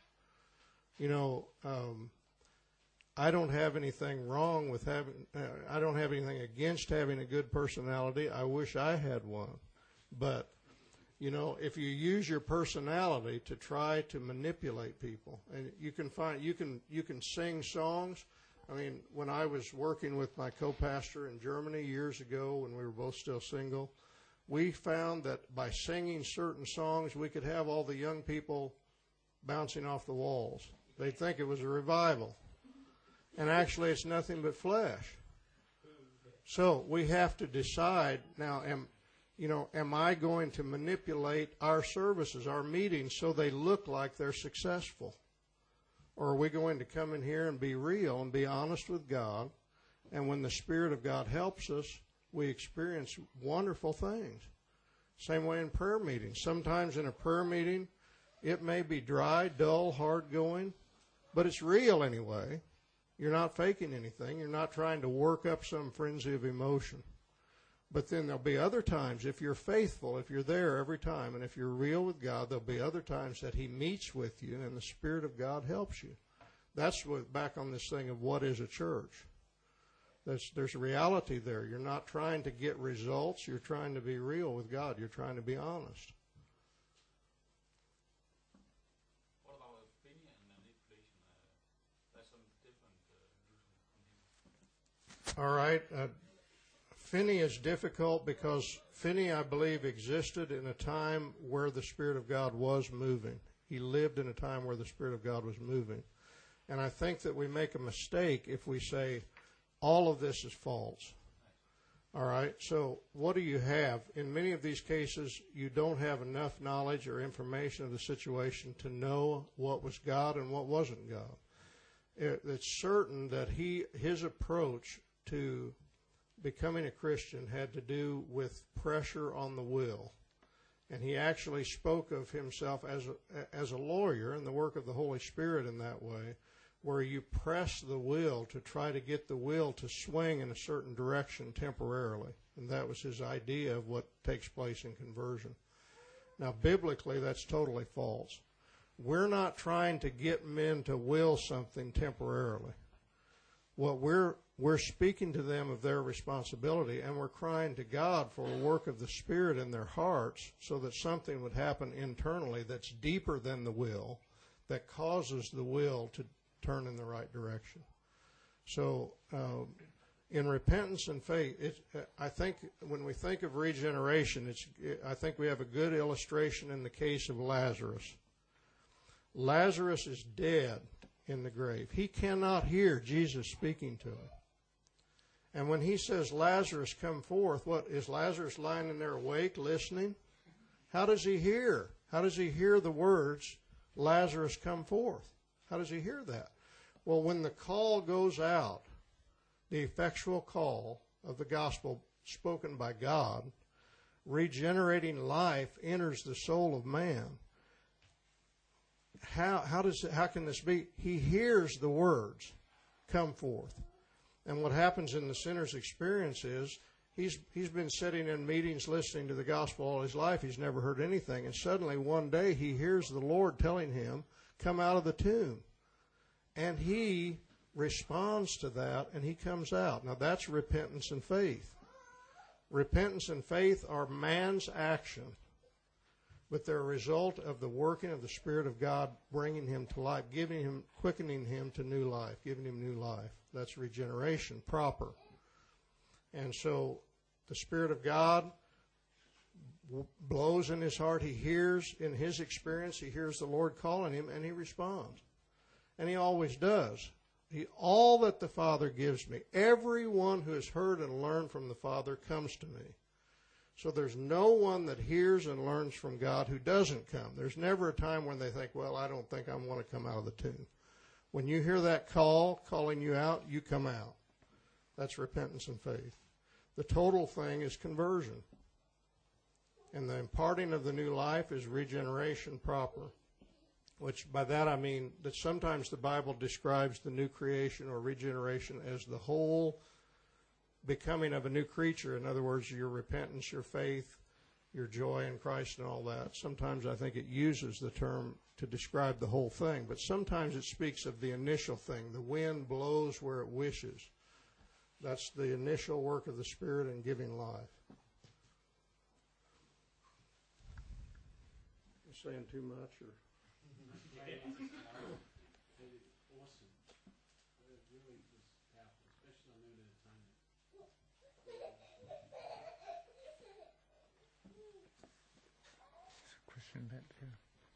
I don't have anything wrong with I don't have anything against having a good personality. I wish I had one. But, if you use your personality to try to manipulate people, and you can sing songs. I mean, when I was working with my co-pastor in Germany years ago when we were both still single, we found that by singing certain songs, we could have all the young people bouncing off the walls. They'd think it was a revival. And actually, it's nothing but flesh. So we have to decide now, am I going to manipulate our services, our meetings, so they look like they're successful? Or are we going to come in here and be real and be honest with God? And when the Spirit of God helps us, we experience wonderful things. Same way in prayer meetings. Sometimes in a prayer meeting, it may be dry, dull, hard going, but it's real anyway. You're not faking anything. You're not trying to work up some frenzy of emotion. But then there'll be other times, if you're faithful, if you're there every time, and if you're real with God, there'll be other times that He meets with you and the Spirit of God helps you. That's back on this thing of what is a church. There's reality there. You're not trying to get results. You're trying to be real with God. You're trying to be honest. What about opinion and manipulation? That's some different. All right. Finney is difficult because Finney, I believe, existed in a time where the Spirit of God was moving. He lived in a time where the Spirit of God was moving. And I think that we make a mistake if we say all of this is false. All right, so what do you have? In many of these cases, you don't have enough knowledge or information of the situation to know what was God and what wasn't God. It's certain that his approach to becoming a Christian had to do with pressure on the will. And he actually spoke of himself as a lawyer and the work of the Holy Spirit in that way, where you press the will to try to get the will to swing in a certain direction temporarily. And that was his idea of what takes place in conversion. Now, biblically, that's totally false. We're not trying to get men to will something temporarily. What we're speaking to them of their responsibility, and we're crying to God for a work of the Spirit in their hearts so that something would happen internally that's deeper than the will, that causes the will to turn in the right direction. So in repentance and faith, I think when we think of regeneration, I think we have a good illustration in the case of Lazarus. Lazarus is dead in the grave. He cannot hear Jesus speaking to him. And when he says, Lazarus, come forth, what, is Lazarus lying in there awake, listening? How does he hear? How does he hear the words, Lazarus, come forth? How does he hear that? Well, when the call goes out, the effectual call of the gospel spoken by God, regenerating life enters the soul of man. How can this be? He hears the words, come forth. And what happens in the sinner's experience is he's been sitting in meetings listening to the gospel all his life. He's never heard anything. And suddenly one day he hears the Lord telling him, come out of the tomb. And he responds to that and he comes out. Now that's repentance and faith. Repentance and faith are man's action, but they're a result of the working of the Spirit of God bringing him to life, quickening him to new life, giving him new life. That's regeneration proper. And so the Spirit of God blows in his heart. He hears, in his experience, he hears the Lord calling him, and he responds. And he always does. All that the Father gives me, everyone who has heard and learned from the Father comes to me. So there's no one that hears and learns from God who doesn't come. There's never a time when they think, well, I don't think I want to come out of the tomb. When you hear that call calling you out, you come out. That's repentance and faith. The total thing is conversion. And the imparting of the new life is regeneration proper, which by that I mean that sometimes the Bible describes the new creation or regeneration as the whole becoming of a new creature. In other words, your repentance, your faith, your joy in Christ and all that. Sometimes I think it uses the term to describe the whole thing, but sometimes it speaks of the initial thing. The wind blows where it wishes. That's the initial work of the Spirit in giving life. You saying too much, or? Question back there.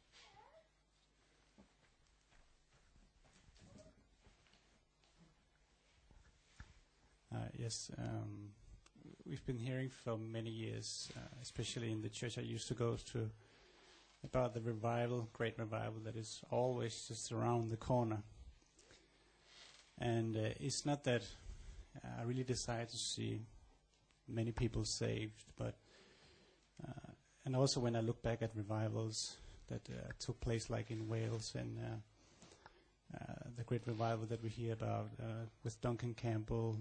Yes, we've been hearing for many years, especially in the church I used to go to, about the revival, great revival that is always just around the corner. And it's not that I really desire to see many people saved, but and also when I look back at revivals that took place like in Wales and the great revival that we hear about with Duncan Campbell,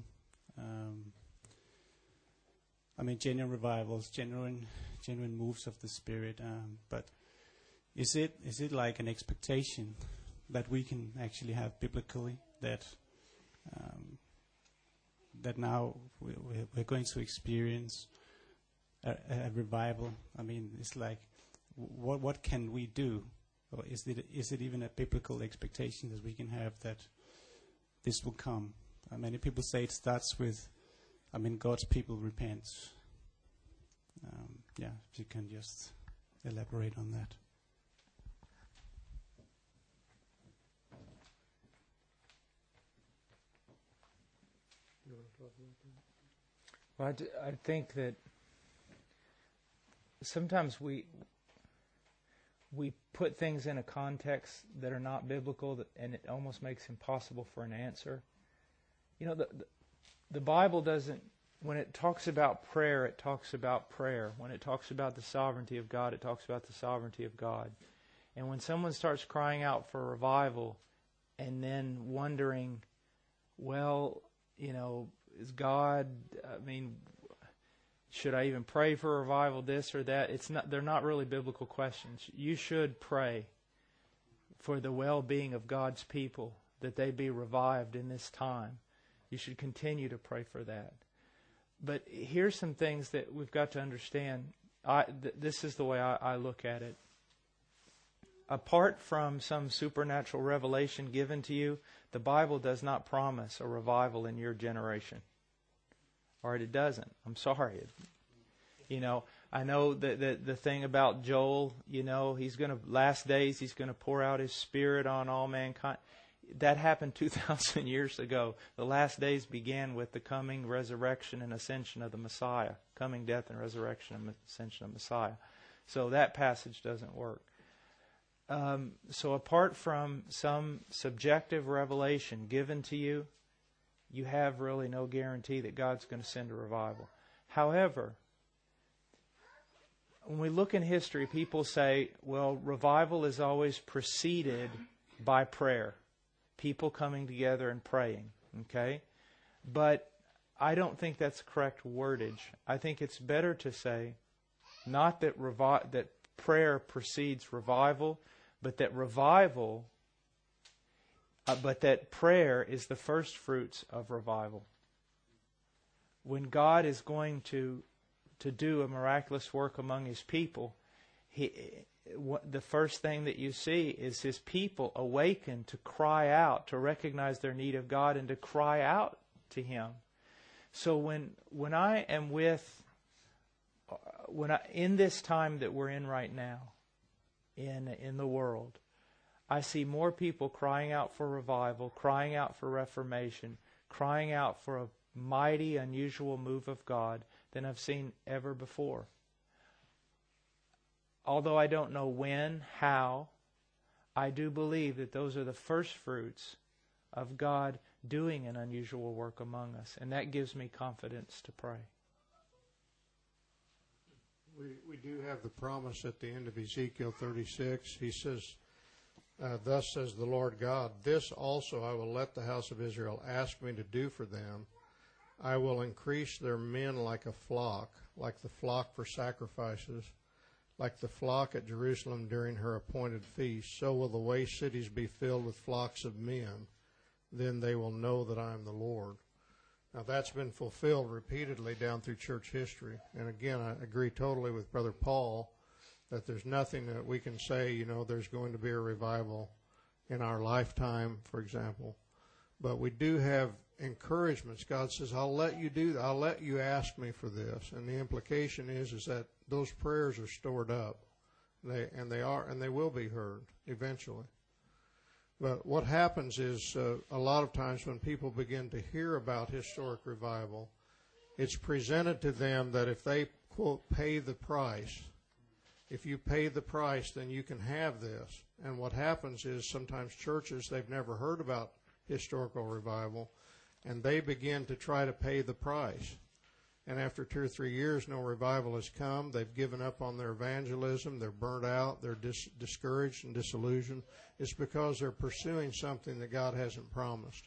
I mean genuine revivals, genuine moves of the Spirit, but is it like an expectation that we can actually have biblically that that now we're going to experience a revival? I mean, it's like, what can we do? Or is it even a biblical expectation that we can have that this will come? Many people say it starts with, God's people repent. If you can just elaborate on that. You want to talk about Well, I think that sometimes we put things in a context that are not biblical, and it almost makes impossible for an answer. You know, the Bible doesn't, when it talks about prayer, it talks about prayer. When it talks about the sovereignty of God, it talks about the sovereignty of God. And when someone starts crying out for revival and then wondering, well, you know, is God, I mean, should I even pray for revival, this or that? They're not really biblical questions. You should pray for the well-being of God's people, that they be revived in this time. You should continue to pray for that. But here's some things that we've got to understand. This is the way I look at it. Apart from some supernatural revelation given to you, the Bible does not promise a revival in your generation. All right, it doesn't. I'm sorry. You know, I know that the thing about Joel, you know, last days he's going to pour out his Spirit on all mankind. That happened 2,000 years ago. The last days began with the coming, resurrection, and ascension of the Messiah. Coming, death, and resurrection and ascension of Messiah. So that passage doesn't work. So apart from some subjective revelation given to you, you have really no guarantee that God's going to send a revival. However, when we look in history, people say, well, revival is always preceded by prayer. People coming together and praying, okay? But I don't think that's correct wordage. I think it's better to say not that that prayer precedes revival, but that that prayer is the first fruits of revival. When God is going to do a miraculous work among His people, the first thing that you see is His people awaken to cry out, to recognize their need of God and to cry out to Him. So when I am in this time that we're in right now, in the world, I see more people crying out for revival, crying out for reformation, crying out for a mighty, unusual move of God than I've seen ever before. Although I don't know when, how, I do believe that those are the first fruits of God doing an unusual work among us. And that gives me confidence to pray. We do have the promise at the end of Ezekiel 36. He says, thus says the Lord God, this also I will let the house of Israel ask me to do for them. I will increase their men like a flock, like the flock for sacrifices, like the flock at Jerusalem during her appointed feast. So will the waste cities be filled with flocks of men. Then they will know that I am the Lord. Now that's been fulfilled repeatedly down through church history. And again, I agree totally with Brother Paul that there's nothing that we can say, you know, there's going to be a revival in our lifetime, for example. But we do have encouragements. God says, I'll let you do that. I'll let you ask me for this. And the implication is that those prayers are stored up. They will be heard eventually. But what happens is a lot of times when people begin to hear about historic revival, it's presented to them that if they, quote, pay the price, if you pay the price, then you can have this. And what happens is sometimes churches, they've never heard about historical revival, and they begin to try to pay the price. And after 2 or 3 years, no revival has come. They've given up on their evangelism. They're burnt out. They're discouraged and disillusioned. It's because they're pursuing something that God hasn't promised.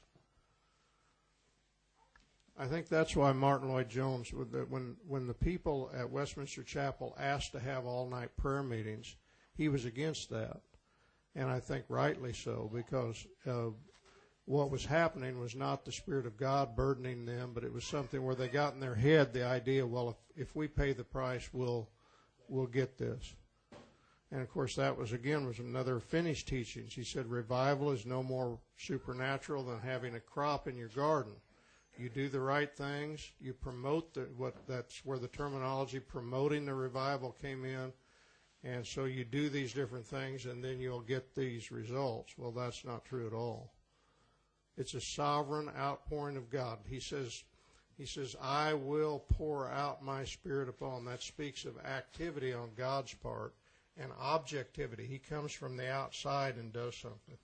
I think that's why Martin Lloyd-Jones, when the people at Westminster Chapel asked to have all-night prayer meetings, he was against that. And I think rightly so, because what was happening was not the Spirit of God burdening them, but it was something where they got in their head the idea, well, if we pay the price, we'll get this. And, of course, that was another Finney's teachings. He said revival is no more supernatural than having a crop in your garden. You do the right things. You promote that's where the terminology promoting the revival came in. And so you do these different things, and then you'll get these results. Well, that's not true at all. It's a sovereign outpouring of God. He says He says, I will pour out my Spirit upon. That speaks of activity on God's part and objectivity. He comes from the outside and does something.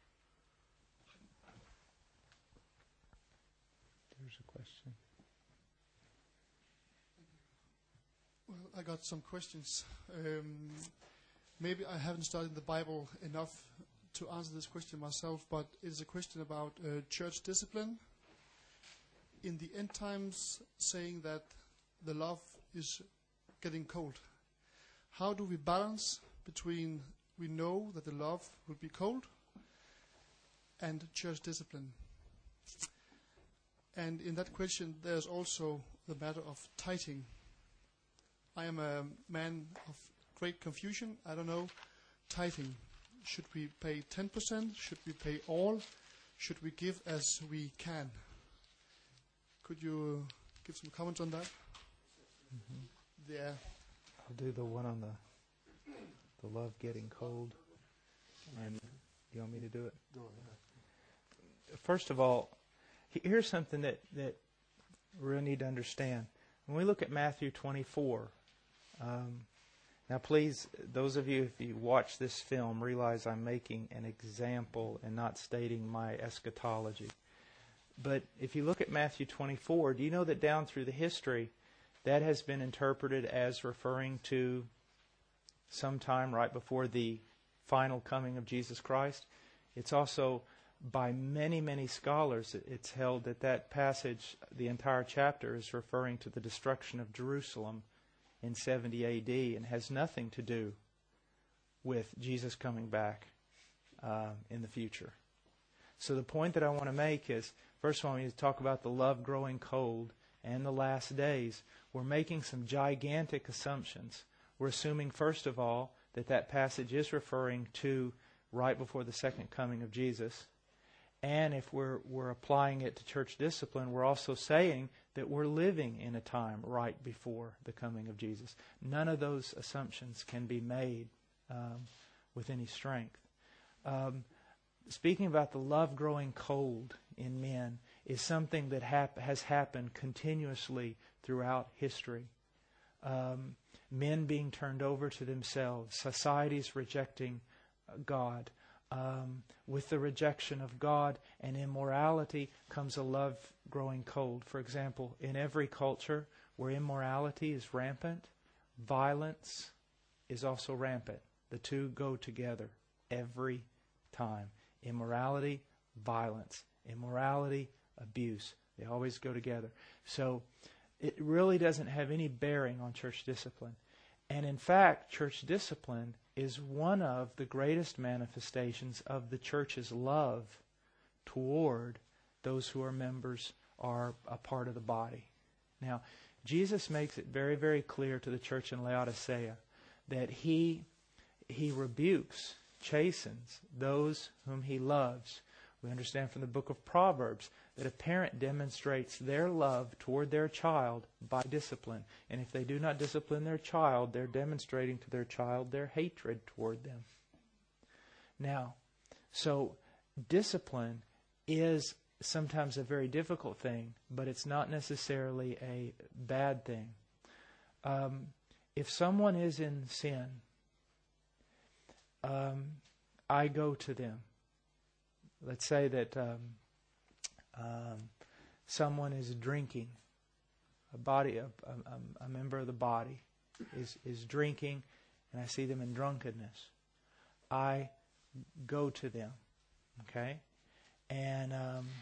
There's a question. Well, I got some questions. Maybe I haven't studied the Bible enough to answer this question myself, but it's a question about church discipline. In the end times, saying that the love is getting cold. How do we balance between we know that the love will be cold and church discipline? And in that question, there's also the matter of tithing. I am a man of great confusion. I don't know. Tithing. Should we pay 10%? Should we pay all? Should we give as we can? Could you give some comments on that? Mm-hmm. Yeah. I'll do the one on the love getting cold. And you want me to do it? Go ahead. First of all, here's something that we really need to understand. When we look at Matthew 24, now please, those of you, if you watch this film, realize I'm making an example and not stating my eschatology. But if you look at Matthew 24, do you know that down through the history, that has been interpreted as referring to sometime right before the final coming of Jesus Christ? It's also, by many, many scholars, it's held that that passage, the entire chapter, is referring to the destruction of Jerusalem in 70 A.D. and has nothing to do with Jesus coming back in the future. So the point that I want to make is, first of all, when you talk about the love growing cold and the last days, we're making some gigantic assumptions. We're assuming, first of all, that that passage is referring to right before the second coming of Jesus. And if we're applying it to church discipline, we're also saying that we're living in a time right before the coming of Jesus. None of those assumptions can be made with any strength. Speaking about the love growing cold in men is something that has happened continuously throughout history. Men being turned over to themselves, societies rejecting God. With the rejection of God and immorality comes a love growing cold. For example, in every culture where immorality is rampant, violence is also rampant. The two go together every time. Immorality, violence. Immorality, abuse. They always go together. So it really doesn't have any bearing on church discipline. And in fact, church discipline is one of the greatest manifestations of the church's love toward those who are members, are a part of the body. Now, Jesus makes it very, very clear to the church in Laodicea that He rebukes, chastens those whom He loves. We understand from the book of Proverbs that a parent demonstrates their love toward their child by discipline. And if they do not discipline their child, they're demonstrating to their child their hatred toward them. Now, so discipline is sometimes a very difficult thing, but it's not necessarily a bad thing. If someone is in sin, I go to them. Let's say that someone is drinking. A member of the body is drinking, and I see them in drunkenness. I go to them, okay, and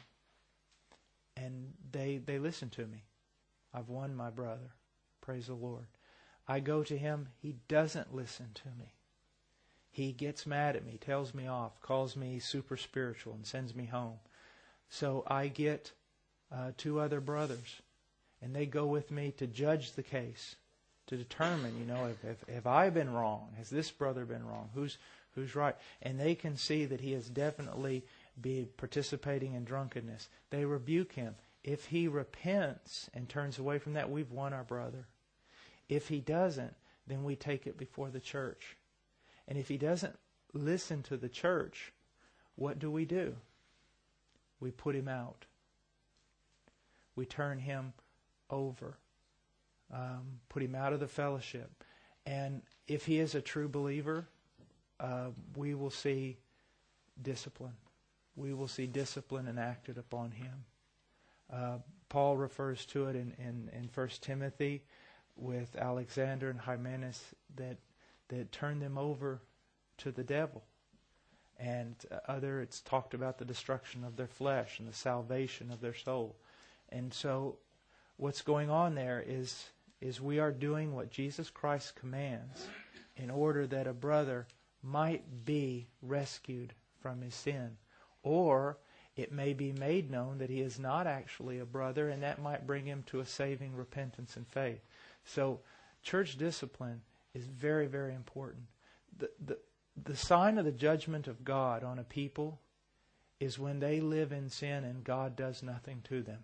they listen to me. I've won my brother. Praise the Lord. I go to him. He doesn't listen to me. He gets mad at me, tells me off, calls me super spiritual, and sends me home. So I get 2 other brothers, and they go with me to judge the case, to determine, have I been wrong? Has this brother been wrong? Who's right? And they can see that he has definitely been participating in drunkenness. They rebuke him. If he repents and turns away from that, we've won our brother. If he doesn't, then we take it before the church. And if he doesn't listen to the church, what do? We put him out. we turn him over, put him out of the fellowship. And if he is a true believer, we will see discipline. We will see discipline enacted upon him. Paul refers to it in 1 Timothy with Alexander and Hymenaeus that turned them over to the devil. And it's talked about the destruction of their flesh and the salvation of their soul. And so what's going on there is we are doing what Jesus Christ commands in order that a brother might be rescued from his sin. Or it may be made known that he is not actually a brother, and that might bring him to a saving repentance and faith. So church discipline is very, very important. The sign of the judgment of God on a people is when they live in sin and God does nothing to them.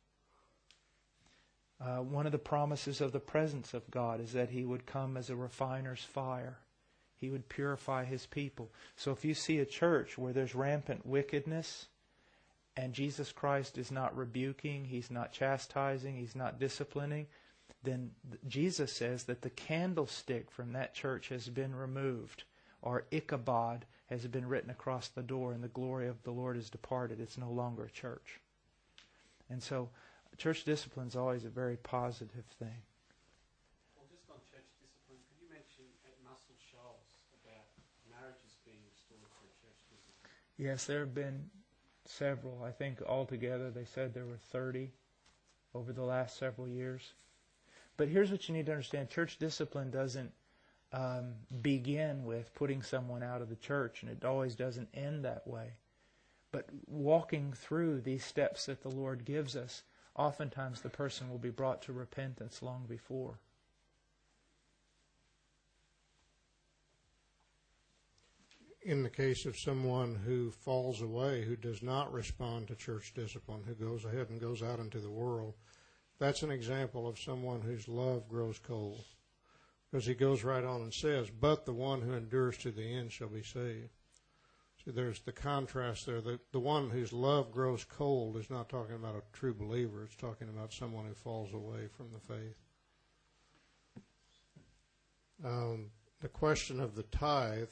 One of the promises of the presence of God is that he would come as a refiner's fire. He would purify his people. So if you see a church where there's rampant wickedness and Jesus Christ is not rebuking, he's not chastising, he's not disciplining, then Jesus says that the candlestick from that church has been removed, or Ichabod has been written across the door, and the glory of the Lord is departed. It's no longer a church. And so church discipline is always a very positive thing. Well, just on church discipline, could you mention at Muscle Shoals about marriages being restored through church discipline? Yes, there have been several. I think altogether they said there were 30 over the last several years. But here's what you need to understand. Church discipline doesn't begin with putting someone out of the church, and it always doesn't end that way. But walking through these steps that the Lord gives us, oftentimes the person will be brought to repentance long before. In the case of someone who falls away, who does not respond to church discipline, who goes ahead and goes out into the world, that's an example of someone whose love grows cold. Because he goes right on and says, but the one who endures to the end shall be saved. See, there's the contrast there. The one whose love grows cold is not talking about a true believer. It's talking about someone who falls away from the faith. The question of the tithe,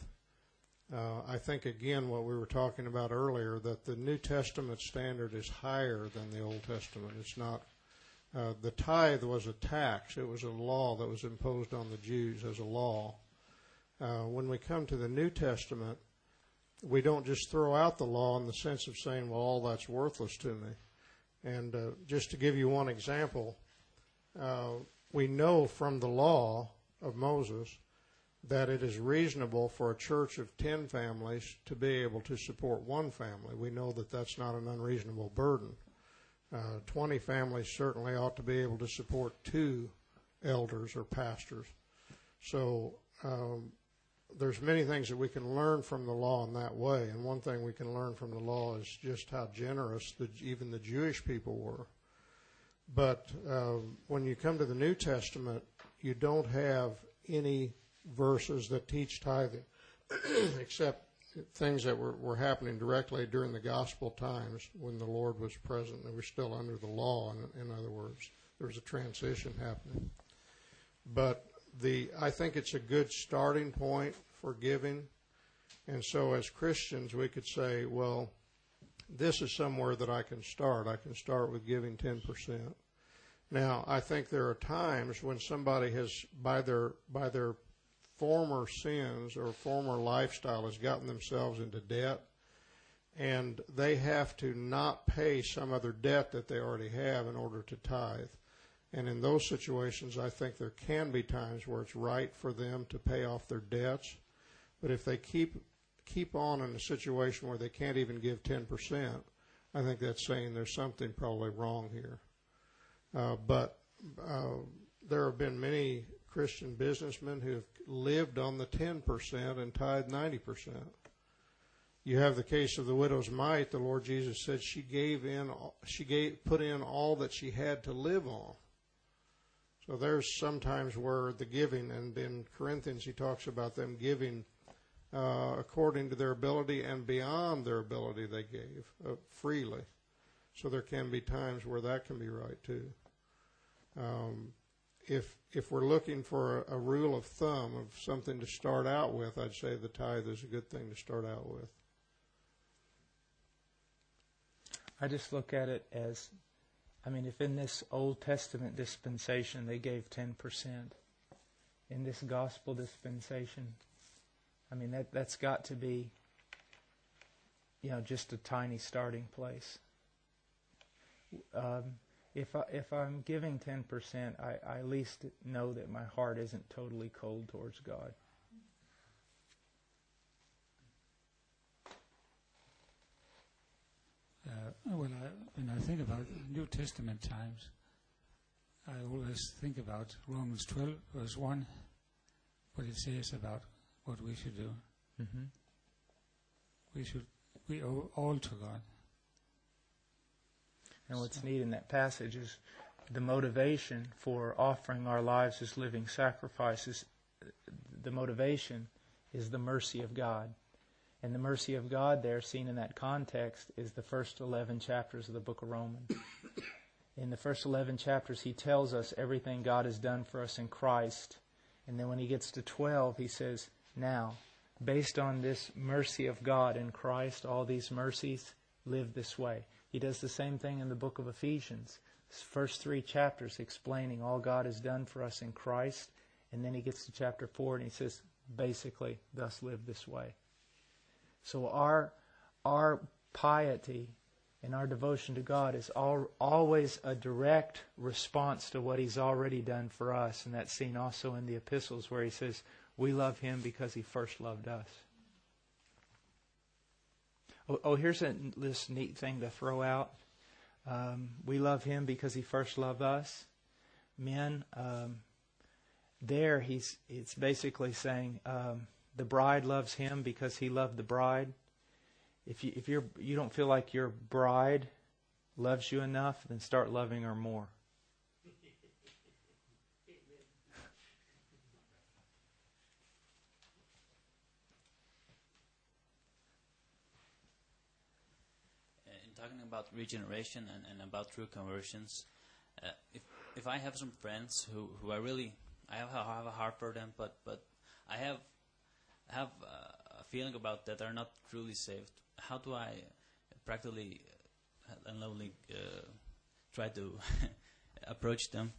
I think, again, what we were talking about earlier, that the New Testament standard is higher than the Old Testament. It's not. The tithe was a tax. It was a law that was imposed on the Jews as a law. When we come to the New Testament, we don't just throw out the law in the sense of saying, well, all that's worthless to me. And just to give you one example, we know from the law of Moses that it is reasonable for a church of 10 families to be able to support one family. We know that that's not an unreasonable burden. 20 families certainly ought to be able to support 2 elders or pastors. So there's many things that we can learn from the law in that way. And one thing we can learn from the law is just how generous even the Jewish people were. But when you come to the New Testament, you don't have any verses that teach tithing, except things that were happening directly during the gospel times when the Lord was present. They were still under the law, in other words. There was a transition happening. But I think it's a good starting point for giving. And so as Christians, we could say, well, this is somewhere that I can start. I can start with giving 10%. Now, I think there are times when somebody has, by their former sins or former lifestyle, has gotten themselves into debt, and they have to not pay some other debt that they already have in order to tithe. And in those situations, I think there can be times where it's right for them to pay off their debts. But if they keep on in a situation where they can't even give 10%, I think that's saying there's something probably wrong here. But there have been many Christian businessmen who have lived on the 10% and tithed 90%. You have the case of the widow's mite. The Lord Jesus said she put in all that she had to live on. So there's sometimes where the giving, and in Corinthians he talks about them giving according to their ability and beyond their ability they gave freely. So there can be times where that can be right too. If we're looking for a rule of thumb of something to start out with, I'd say the tithe is a good thing to start out with. I just look at it as, if in this Old Testament dispensation they gave 10%, in this gospel dispensation, that's got to be, just a tiny starting place. If I'm giving 10%, I at least know that my heart isn't totally cold towards God. When I think about New Testament times, I always think about Romans 12, verse 1, what it says about what we should do. Mm-hmm. We owe all to God. And what's neat in that passage is the motivation for offering our lives as living sacrifices. The motivation is the mercy of God. And the mercy of God there, seen in that context, is the first 11 chapters of the book of Romans. In the first 11 chapters, he tells us everything God has done for us in Christ. And then when he gets to 12, he says, now, based on this mercy of God in Christ, all these mercies, live this way. He does the same thing in the book of Ephesians. His first 3 chapters explaining all God has done for us in Christ. And then he gets to chapter 4 and he says, basically, thus live this way. So our piety and our devotion to God is always a direct response to what he's already done for us. And that's seen also in the epistles where he says, we love him because he first loved us. Here's this neat thing to throw out. We love him because he first loved us. Men, it's basically saying the bride loves him because he loved the bride. If you don't feel like your bride loves you enough, then start loving her more. Talking about regeneration and about true conversions, if I have some friends who are really, I have a heart for them, but I have a feeling about that they're not truly saved. How do I practically and lovingly try to approach them?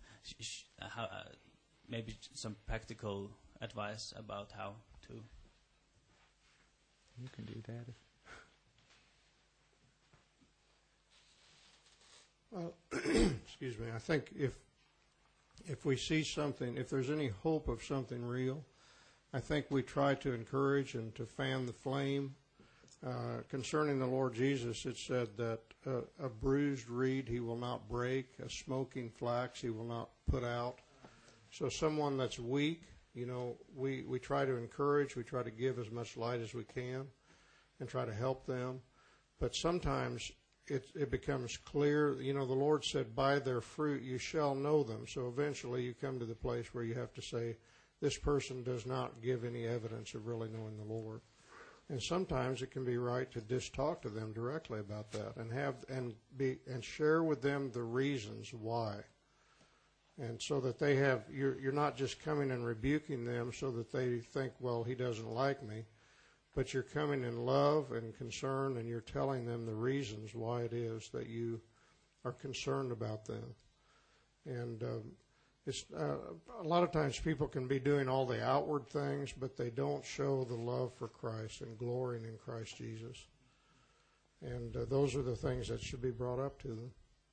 Maybe some practical advice about how to. You can do that. Well, excuse me. I think if we see something, if there's any hope of something real, I think we try to encourage and to fan the flame. Concerning the Lord Jesus, it said that a bruised reed he will not break, a smoking flax he will not put out. So someone that's weak, we try to encourage, we try to give as much light as we can and try to help them. But sometimes it becomes clear, the Lord said, by their fruit you shall know them. So eventually you come to the place where you have to say, this person does not give any evidence of really knowing the Lord. And sometimes it can be right to just talk to them directly about that and share with them the reasons why. And so that they have, you're not just coming and rebuking them so that they think, well, he doesn't like me. But you're coming in love and concern, and you're telling them the reasons why it is that you are concerned about them. And it's a lot of times people can be doing all the outward things, but they don't show the love for Christ and glorying in Christ Jesus. And those are the things that should be brought up to them.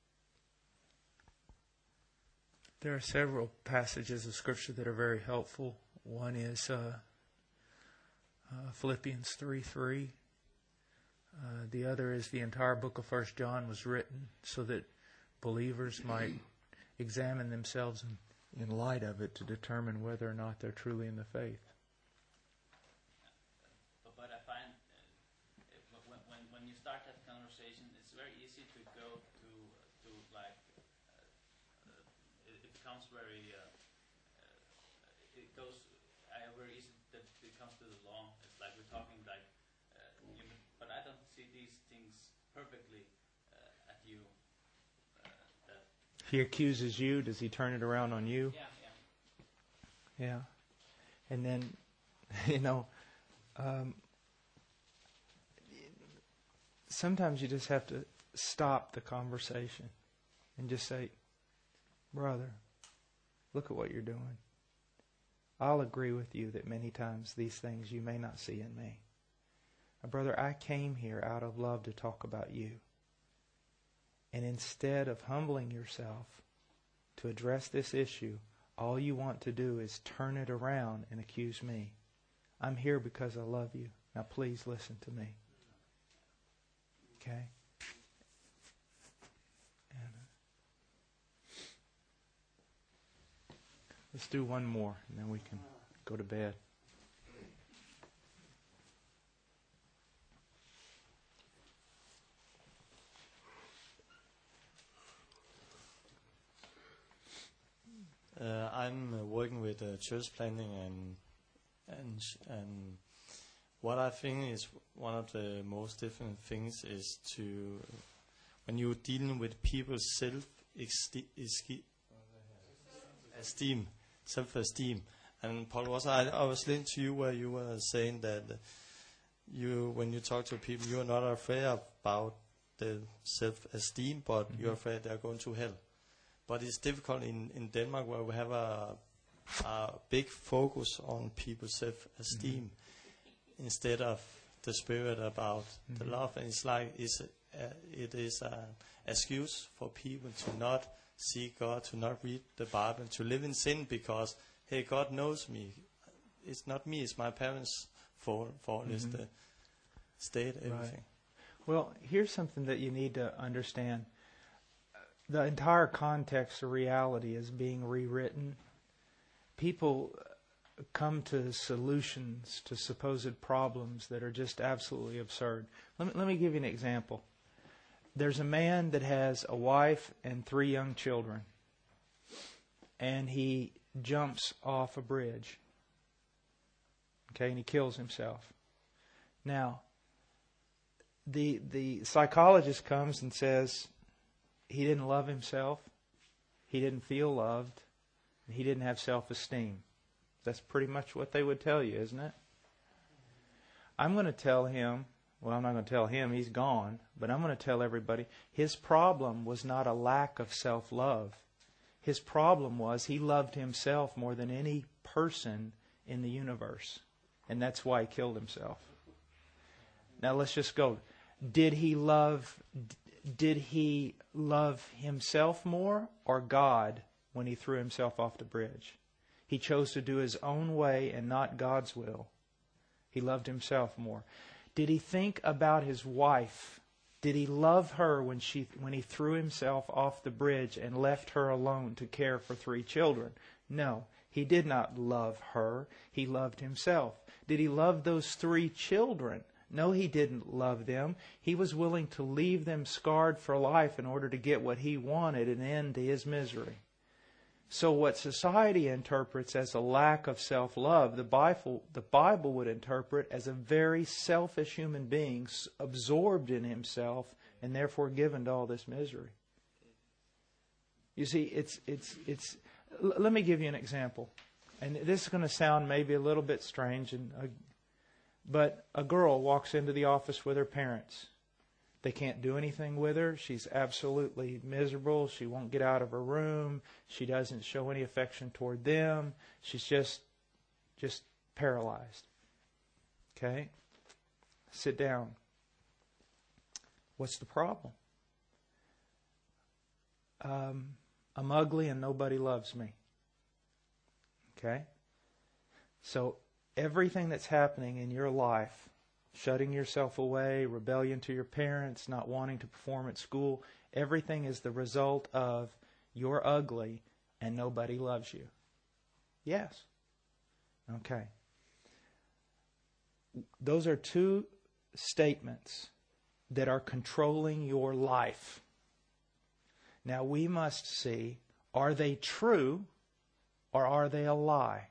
There are several passages of Scripture that are very helpful. One is Philippians 3:3. The other is the entire book of 1 John was written so that believers might examine themselves in light of it to determine whether or not they're truly in the faith. But I find when you start that conversation, it's very easy to go to like it becomes very it goes. I very easy that it comes to the law. It's like we're talking like, but I don't see these things perfectly you. If he accuses you, does he turn it around on you? Yeah. And then, sometimes you just have to stop the conversation and just say, brother, look at what you're doing. I'll agree with you that many times these things you may not see in me. Brother, I came here out of love to talk about you. And instead of humbling yourself to address this issue, all you want to do is turn it around and accuse me. I'm here because I love you. Now please listen to me. Okay? And let's do one more, and then we can go to bed. I'm working with church planting, and what I think is one of the most different things is to, when you're dealing with people's self-esteem. And Paul, I was listening to you where you were saying that when you talk to people, you're not afraid about the self-esteem, but you're afraid they're going to hell. But it's difficult in Denmark, where we have a big focus on people's self-esteem instead of the spirit about the love. And it's like it is an excuse for people to not see God, to not read the Bible, to live in sin because, hey, God knows me. It's not me, it's my parents' fault. It's the state, everything. Right. Well, here's something that you need to understand. The entire context of reality is being rewritten. People come to solutions to supposed problems that are just absolutely absurd. Let me give you an example. There's a man that has a wife and 3 young children, and he jumps off a bridge. Okay, and he kills himself. Now, the psychologist comes and says, he didn't love himself, he didn't feel loved, and he didn't have self-esteem. That's pretty much what they would tell you, isn't it? I'm going to tell him, well, I'm not going to tell him, he's gone, but I'm going to tell everybody, his problem was not a lack of self-love. His problem was he loved himself more than any person in the universe. And that's why he killed himself. Now let's just go. Did he love himself more or God when he threw himself off the bridge? He chose to do his own way and not God's will. He loved himself more. Did he think about his wife? Did he love her when he threw himself off the bridge and left her alone to care for 3 children? No, he did not love her. He loved himself. Did he love those 3 children? No, he didn't love them. He was willing to leave them scarred for life in order to get what he wanted, an end to his misery. So what society interprets as a lack of self-love, the Bible would interpret as a very selfish human being absorbed in himself and therefore given to all this misery. You see, it's. Let me give you an example, and this is going to sound maybe a little bit strange, but a girl walks into the office with her parents. They can't do anything with her. She's absolutely miserable. She won't get out of her room. She doesn't show any affection toward them. She's just paralyzed. Okay? Sit down. What's the problem? I'm ugly and nobody loves me. Okay? So everything that's happening in your life, shutting yourself away, rebellion to your parents, not wanting to perform at school, everything is the result of you're ugly and nobody loves you. Yes. Okay. Those are 2 statements that are controlling your life. Now we must see, are they true or are they a lie?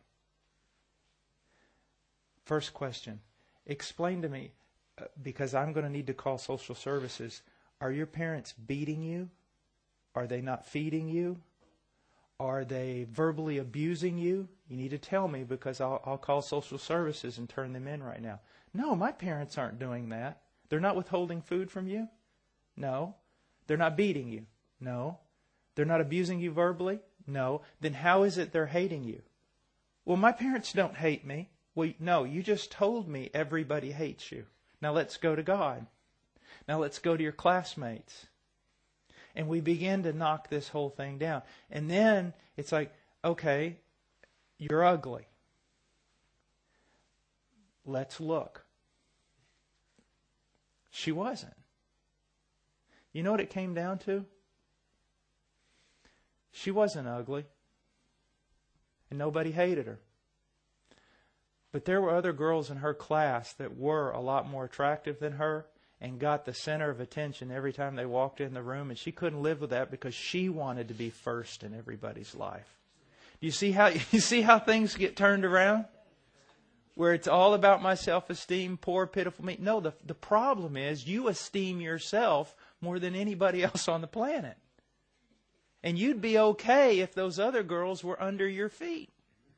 First question. Explain to me, because I'm going to need to call social services, Are your parents beating you? Are they not feeding you? Are they verbally abusing you? You need to tell me, because I'll call social services and turn them in right now. No, my parents aren't doing that. They're not withholding food from you? No. They're not beating you? No. They're not abusing you verbally? No. Then how is it they're hating you? Well, my parents don't hate me. Well, no, you just told me everybody hates you. Now let's go to God. Now let's go to your classmates. And we begin to knock this whole thing down. And then it's like, okay, you're ugly. Let's look. She wasn't. You know what it came down to? She wasn't ugly. And nobody hated her. But there were other girls in her class that were a lot more attractive than her and got the center of attention every time they walked in the room, and she couldn't live with that because she wanted to be first in everybody's life. Do you see how things get turned around? Where it's all about my self-esteem, poor, pitiful me. No, the problem is you esteem yourself more than anybody else on the planet. And you'd be okay if those other girls were under your feet.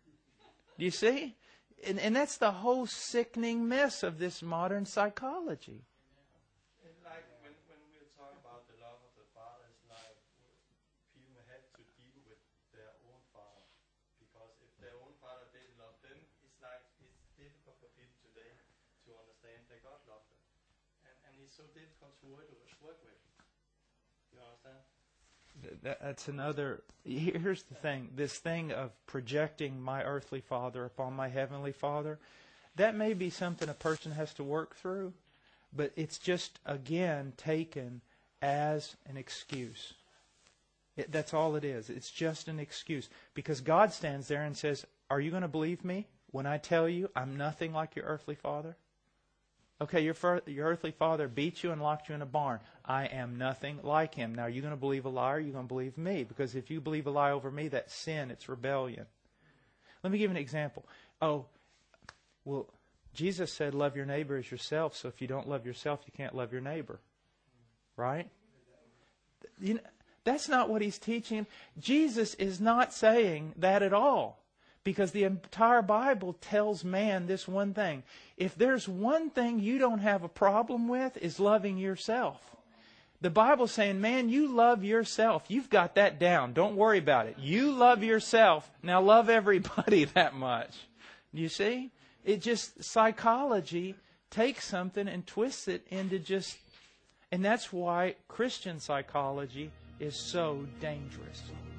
Do you see? And that's the whole sickening mess of this modern psychology. It's like when we talk about the love of the Father, it's like people have to deal with their own father. Because if their own father didn't love them, it's like it's difficult for people today to understand that God loved them. And it's so difficult to work with. You understand? That's another. Here's the thing. This thing of projecting my earthly father upon my heavenly Father, that may be something a person has to work through, but it's just, again, taken as an excuse. That's all it is. It's just an excuse. Because God stands there and says, are you going to believe me when I tell you I'm nothing like your earthly father? Okay, your earthly father beat you and locked you in a barn. I am nothing like him. Now, are you going to believe a lie or are you going to believe me? Because if you believe a lie over me, that's sin. It's rebellion. Let me give you an example. Oh, well, Jesus said love your neighbor as yourself. So if you don't love yourself, you can't love your neighbor. Right? You know, that's not what he's teaching. Jesus is not saying that at all. Because the entire Bible tells man this one thing. If there's one thing you don't have a problem with, is loving yourself. The Bible's saying, man, you love yourself. You've got that down. Don't worry about it. You love yourself. Now love everybody that much. You see? It just, psychology takes something and twists it into just... And that's why Christian psychology is so dangerous.